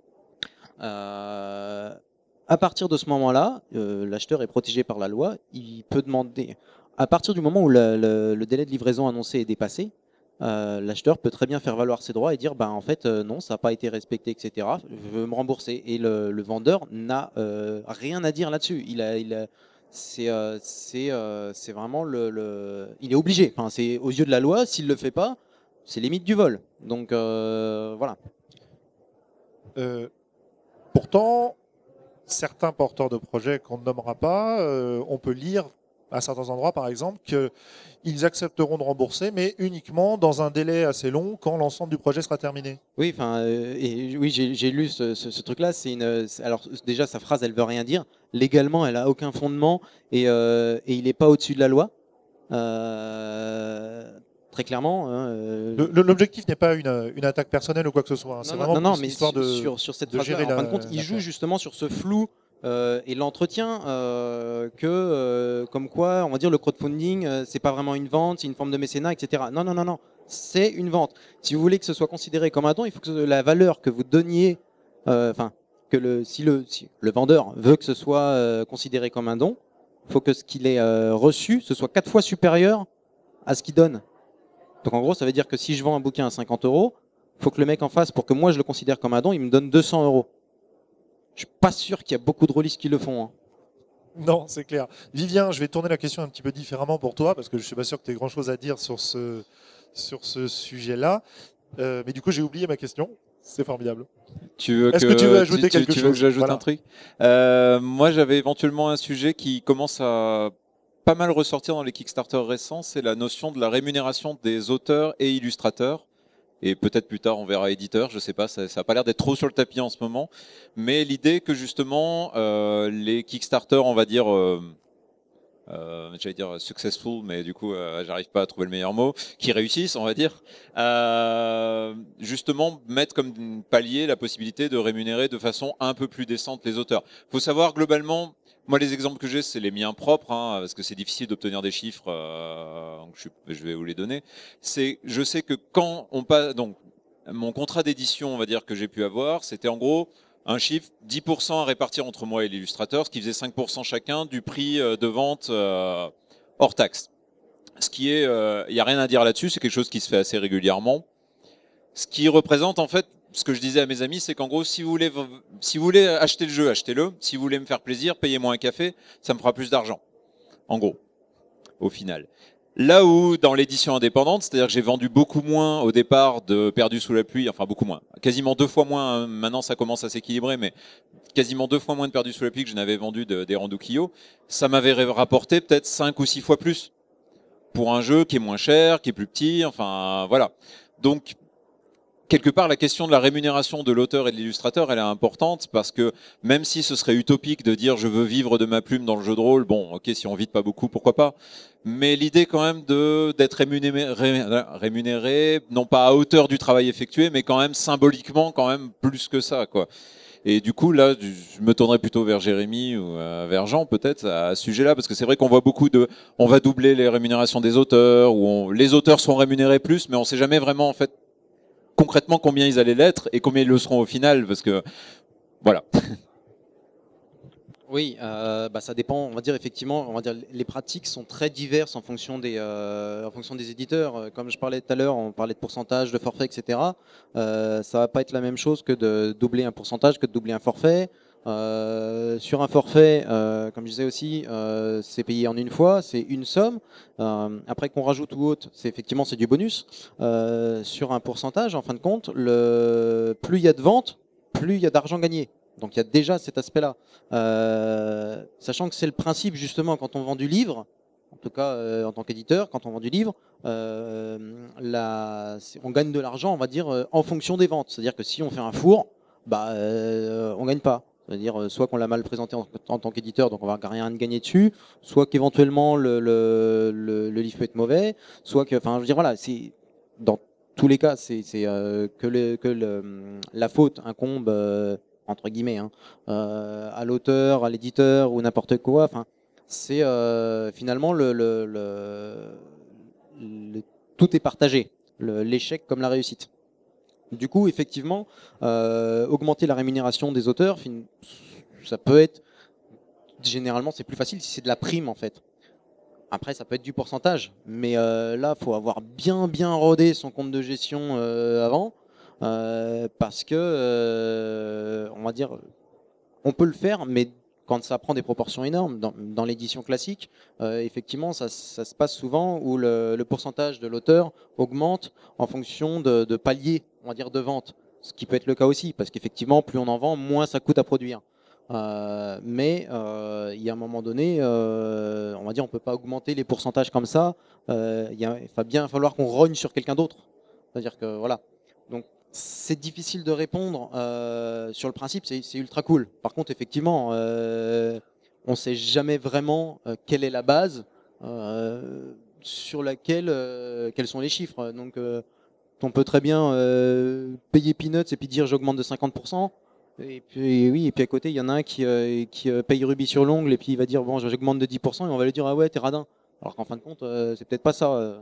Euh, à partir de ce moment-là, euh, l'acheteur est protégé par la loi. Il peut demander, à partir du moment où le, le, le délai de livraison annoncé est dépassé, Euh, l'acheteur peut très bien faire valoir ses droits et dire bah, en fait euh, non, ça n'a pas été respecté, et cetera. Je veux me rembourser. Et le, le vendeur n'a euh, rien à dire là-dessus. Il a, il a, c'est, euh, c'est, euh, c'est vraiment le, le, il est obligé. Enfin, c'est aux yeux de la loi. S'il le fait pas, c'est limite du vol. Donc euh, voilà. Euh, pourtant, certains porteurs de projets qu'on ne nommera pas, euh, on peut lire à certains endroits, par exemple, qu'ils accepteront de rembourser, mais uniquement dans un délai assez long, quand l'ensemble du projet sera terminé. Oui, enfin, euh, et oui, j'ai, j'ai lu ce, ce, ce truc-là. C'est une, c'est, alors déjà, sa phrase, elle veut rien dire. Légalement, elle a aucun fondement et, euh, et il n'est pas au-dessus de la loi. Euh, très clairement. Hein, euh... Le, l'objectif n'est pas une, une attaque personnelle ou quoi que ce soit. Hein. C'est non, vraiment non, non, une mais histoire de, sur, sur cette de gérer phrase-là, en la, fin de compte, il la joue affaire. justement sur ce flou. Euh, et l'entretien euh, que euh, comme quoi on va dire le crowdfunding euh, c'est pas vraiment une vente, c'est une forme de mécénat, etc. Non non non non, c'est une vente. Si vous voulez que ce soit considéré comme un don, il faut que la valeur que vous donniez, enfin euh, que le si le si le vendeur veut que ce soit euh, considéré comme un don, il faut que ce qu'il ait euh, reçu ce soit quatre fois supérieur à ce qu'il donne. Donc en gros ça veut dire que si je vends un bouquin à cinquante euros, il faut que le mec en face, pour que moi je le considère comme un don, il me donne deux cents euros. Je suis pas sûr qu'il y a beaucoup de rôlistes qui le font. Hein. Non, c'est clair. Vivien, je vais tourner la question un petit peu différemment pour toi, parce que je ne suis pas sûr que tu aies grand-chose à dire sur ce, sur ce sujet-là. Euh, mais du coup, j'ai oublié ma question. C'est formidable. Tu veux Est-ce que, que tu veux ajouter tu, quelque tu chose veux que j'ajoute voilà. un truc euh, Moi, j'avais éventuellement un sujet qui commence à pas mal ressortir dans les Kickstarter récents, c'est la notion de la rémunération des auteurs et illustrateurs. Et peut-être plus tard on verra éditeur, je sais pas, ça n'a pas l'air d'être trop sur le tapis en ce moment. Mais l'idée que justement euh, les Kickstarter, on va dire, euh, euh, j'allais dire successful, mais du coup euh, j'arrive pas à trouver le meilleur mot, qui réussissent, on va dire, euh, justement mettre comme palier la possibilité de rémunérer de façon un peu plus décente les auteurs. Faut savoir globalement. Moi, les exemples que j'ai, c'est les miens propres, hein, parce que c'est difficile d'obtenir des chiffres. Euh, donc je, je vais vous les donner. C'est, je sais que quand on passe, donc mon contrat d'édition, on va dire que j'ai pu avoir, c'était en gros un chiffre dix pour cent à répartir entre moi et l'illustrateur, ce qui faisait cinq pour cent chacun du prix de vente euh, hors taxe. Ce qui est, il euh, y a rien à dire là-dessus, c'est quelque chose qui se fait assez régulièrement. Ce qui représente en fait. Ce que je disais à mes amis, c'est qu'en gros, si vous voulez, si vous voulez acheter le jeu, achetez-le. Si vous voulez me faire plaisir, payez-moi un café, ça me fera plus d'argent. En gros, au final. Là où, dans l'édition indépendante, c'est-à-dire que j'ai vendu beaucoup moins au départ de Perdu sous la pluie, enfin beaucoup moins, quasiment deux fois moins, hein, maintenant ça commence à s'équilibrer, mais quasiment deux fois moins de Perdu sous la pluie que je n'avais vendu de, des Randukio, ça m'avait rapporté peut-être cinq ou six fois plus. Pour un jeu qui est moins cher, qui est plus petit, enfin voilà. Donc, quelque part, la question de la rémunération de l'auteur et de l'illustrateur, elle est importante parce que même si ce serait utopique de dire je veux vivre de ma plume dans le jeu de rôle, bon, ok, si on vit pas beaucoup, pourquoi pas. Mais l'idée quand même de d'être rémunéré, rémunéré, non pas à hauteur du travail effectué, mais quand même symboliquement, quand même plus que ça, quoi. Et du coup, là, je me tournerais plutôt vers Jérémy ou vers Jean, peut-être, à ce sujet-là, parce que c'est vrai qu'on voit beaucoup de, on va doubler les rémunérations des auteurs, ou on, les auteurs sont rémunérés plus, mais on sait jamais vraiment, en fait, concrètement combien ils allaient l'être et combien ils le seront au final, parce que voilà. Oui, euh, bah, ça dépend. On va dire effectivement, on va dire les pratiques sont très diverses en fonction des, euh, en fonction des éditeurs. Comme je parlais tout à l'heure, on parlait de pourcentage, de forfait, et cetera. Euh, ça va pas être la même chose que de doubler un pourcentage, que de doubler un forfait. Euh, sur un forfait, euh, comme je disais aussi, euh, c'est payé en une fois, c'est une somme. Euh, après qu'on rajoute ou autre, c'est effectivement c'est du bonus. Euh, sur un pourcentage, en fin de compte, le plus il y a de ventes, plus il y a d'argent gagné. Donc il y a déjà cet aspect-là. Euh, sachant que c'est le principe justement quand on vend du livre, en tout cas euh, en tant qu'éditeur, quand on vend du livre, euh, la, on gagne de l'argent, on va dire, euh, en fonction des ventes. C'est-à-dire que si on fait un four, bah, euh, on gagne pas. C'est-à-dire euh, soit qu'on l'a mal présenté en, en tant qu'éditeur, donc on va rien gagner dessus, soit qu'éventuellement le, le, le, le livre peut être mauvais, soit que, enfin, je veux dire voilà, c'est dans tous les cas, c'est euh, que, le, que le, la faute incombe euh, entre guillemets, hein, euh, à l'auteur, à l'éditeur ou n'importe quoi. Enfin, c'est euh, finalement le, le, le, le, tout est partagé, l'échec comme la réussite. Du coup, effectivement, euh, augmenter la rémunération des auteurs, ça peut être généralement c'est plus facile si c'est de la prime en fait. Après, ça peut être du pourcentage, mais euh, là, faut avoir bien bien rodé son compte de gestion euh, avant. Euh, parce que, euh, on va dire, on peut le faire, mais quand ça prend des proportions énormes, dans, dans l'édition classique, euh, effectivement, ça, ça se passe souvent où le, le pourcentage de l'auteur augmente en fonction de, de paliers, on va dire, de vente. Ce qui peut être le cas aussi, parce qu'effectivement, plus on en vend, moins ça coûte à produire. Euh, mais euh, il y a un moment donné, euh, on va dire, on peut pas augmenter les pourcentages comme ça. Euh, il, y a, il va bien falloir qu'on rogne sur quelqu'un d'autre. C'est-à-dire que voilà. Donc c'est difficile de répondre. Euh, sur le principe, c'est ultra cool. Par contre, effectivement, euh, on ne sait jamais vraiment euh, quelle est la base euh, sur laquelle, euh, quels sont les chiffres. Donc, euh, on peut très bien euh, payer Peanuts et puis dire j'augmente de cinquante pour cent. Et puis oui, et puis à côté, il y en a un qui, euh, qui euh, paye Ruby sur l'ongle et puis il va dire bon, j'augmente de dix pour cent et on va lui dire ah ouais, t'es radin. Alors qu'en fin de compte, euh, c'est peut-être pas ça. Euh.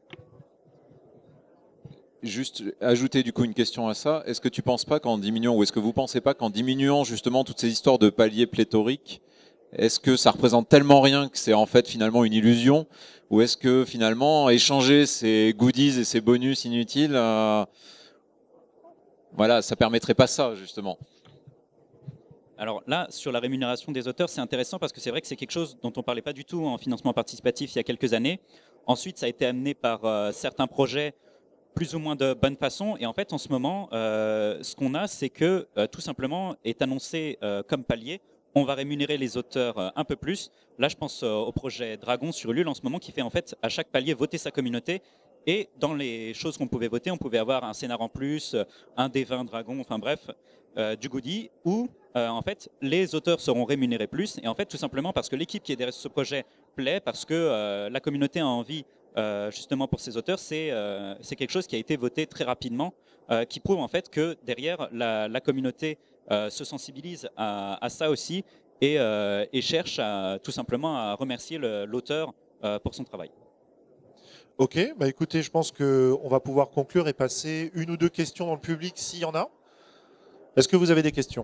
Juste ajouter du coup une question à ça. Est-ce que tu penses pas qu'en diminuant, ou est-ce que vous pensez pas qu'en diminuant justement toutes ces histoires de paliers pléthoriques, est-ce que ça représente tellement rien que c'est en fait finalement une illusion, ou est-ce que finalement échanger ces goodies et ces bonus inutiles, euh, voilà, ça permettrait pas ça justement? Alors là, sur la rémunération des auteurs, c'est intéressant parce que c'est vrai que c'est quelque chose dont on ne parlait pas du tout en financement participatif il y a quelques années. Ensuite, ça a été amené par euh, certains projets plus ou moins de bonne façon. Et en fait, en ce moment, euh, ce qu'on a, c'est que euh, tout simplement est annoncé euh, comme palier. On va rémunérer les auteurs euh, un peu plus. Là, je pense euh, au projet Dragon sur Ulule en ce moment qui fait en fait à chaque palier voter sa communauté. Et dans les choses qu'on pouvait voter, on pouvait avoir un scénar en plus, un des vingt dragons, enfin bref, euh, du goodie, où euh, en fait les auteurs seront rémunérés plus. Et en fait, tout simplement parce que l'équipe qui est derrière ce projet plaît, parce que euh, la communauté a envie. Euh, justement pour ces auteurs, c'est euh, quelque chose qui a été voté très rapidement, euh, qui prouve en fait que derrière la, la communauté euh, se sensibilise à, à ça aussi et, euh, et cherche à, tout simplement à remercier l'auteur euh, pour son travail. Ok, bah écoutez, je pense qu'on va pouvoir conclure et passer une ou deux questions dans le public s'il y en a. Est-ce que vous avez des questions?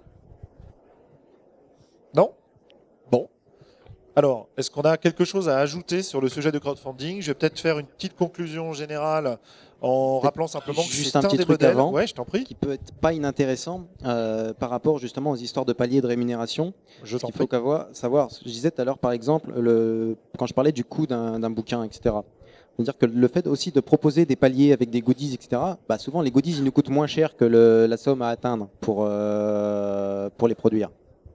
Non? Bon. Alors, est-ce qu'on a quelque chose à ajouter sur le sujet de crowdfunding? Je vais peut-être faire une petite conclusion générale en rappelant simplement que juste c'est un un petit des truc modèles. avant, Ouais, je t'en prie. qui peut être pas inintéressant euh, par rapport justement aux histoires de paliers de rémunération. Je t'en Il prie. faut qu'avoir, savoir, je disais tout à l'heure par exemple, le, quand je parlais du coût d'un bouquin, et cetera. C'est-à-dire que le fait aussi de proposer des paliers avec des goodies, et cetera, bah souvent les goodies ils nous coûtent moins cher que le, la somme à atteindre pour, euh, pour les produire.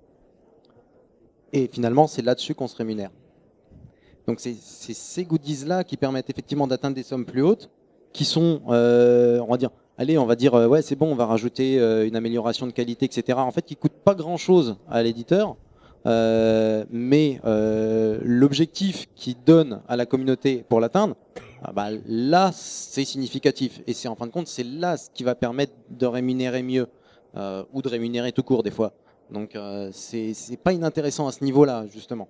Et finalement, c'est là-dessus qu'on se rémunère. Donc c'est ces goodies-là qui permettent effectivement d'atteindre des sommes plus hautes, qui sont, euh, on va dire, allez, on va dire, euh, ouais, c'est bon, on va rajouter euh, une amélioration de qualité, et cetera. En fait, qui coûtent pas grand-chose à l'éditeur, euh, mais euh, l'objectif qu'il donne à la communauté pour l'atteindre, ah bah, là, c'est significatif. Et c'est en fin de compte, c'est là ce qui va permettre de rémunérer mieux, euh, ou de rémunérer tout court des fois. Donc euh, c'est pas inintéressant à ce niveau-là, justement.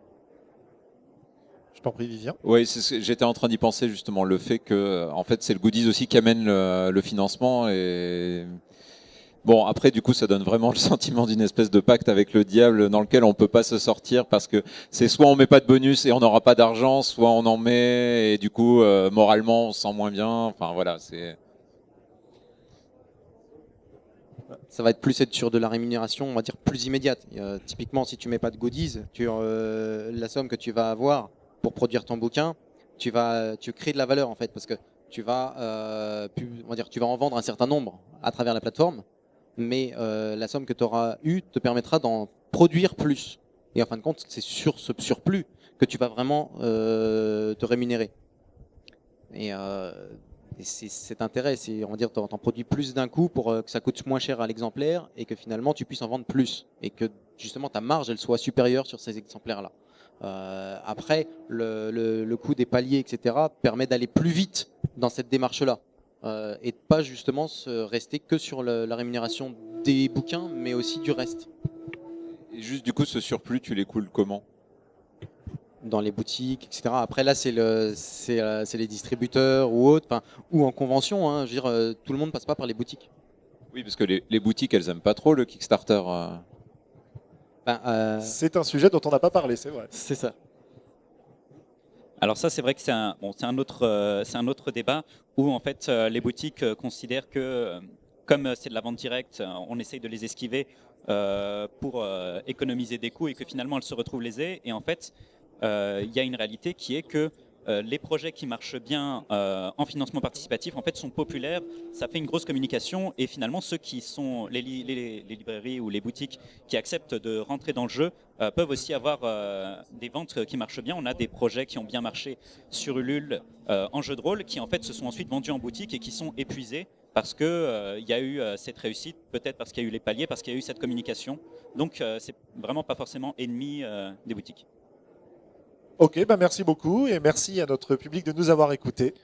Je t'en prie, Vivien. Oui, j'étais en train d'y penser justement, le fait que en fait c'est le goodies aussi qui amène le, le financement et Bon, après, du coup, ça donne vraiment le sentiment d'une espèce de pacte avec le diable dans lequel on peut pas se sortir parce que c'est soit on met pas de bonus et on n'aura pas d'argent, soit on en met et du coup, euh, moralement, on se sent moins bien. Enfin, voilà, c'est... Ça va être plus être sur de la rémunération, on va dire, plus immédiate. Euh, typiquement, si tu mets pas de goodies, tu, euh, la somme que tu vas avoir pour produire ton bouquin, tu vas, tu crées de la valeur en fait, parce que tu vas, euh, pu- on va dire, tu vas en vendre un certain nombre à travers la plateforme, mais euh, la somme que tu auras eue te permettra d'en produire plus. Et en fin de compte, c'est sur ce surplus que tu vas vraiment euh, te rémunérer. Et, euh, et c'est cet intérêt, c'est on va dire t'en, t'en produis plus d'un coup pour euh, que ça coûte moins cher à l'exemplaire et que finalement tu puisses en vendre plus et que justement ta marge elle soit supérieure sur ces exemplaires-là. Euh, après, le, le, le coût des paliers, et cetera, permet d'aller plus vite dans cette démarche-là euh, et de pas justement se rester que sur le, la rémunération des bouquins, mais aussi du reste. Et juste, du coup, ce surplus, tu l'écoules comment ? Dans les boutiques, et cetera. Après là, c'est le, c'est, euh, c'est les distributeurs ou autres, enfin, ou en convention. Hein, je veux dire, euh, tout le monde passe pas par les boutiques. Oui, parce que les, les boutiques, elles aiment pas trop le Kickstarter. euh. Ben, euh, C'est un sujet dont on n'a pas parlé, c'est vrai. c'est ça. Alors ça, c'est vrai que c'est un, bon, c'est un, autre, euh, c'est un autre débat où en fait euh, les boutiques euh, considèrent que euh, comme c'est de la vente directe, euh, on essaye de les esquiver euh, pour euh, économiser des coûts et que finalement elles se retrouvent lésées. Et en fait, euh, il y a une réalité qui est que euh, les projets qui marchent bien euh, en financement participatif en fait sont populaires, ça fait une grosse communication et finalement ceux qui sont les, li- les- les librairies ou les boutiques qui acceptent de rentrer dans le jeu euh, peuvent aussi avoir euh, des ventes qui marchent bien. On a des projets qui ont bien marché sur Ulule euh, en jeu de rôle qui en fait se sont ensuite vendus en boutique et qui sont épuisés parce qu'il euh, y a eu euh, cette réussite, peut-être parce qu'il y a eu les paliers, parce qu'il y a eu cette communication. Donc euh, c'est vraiment pas forcément ennemi euh, des boutiques. Ok, bah merci beaucoup et merci à notre public de nous avoir écoutés.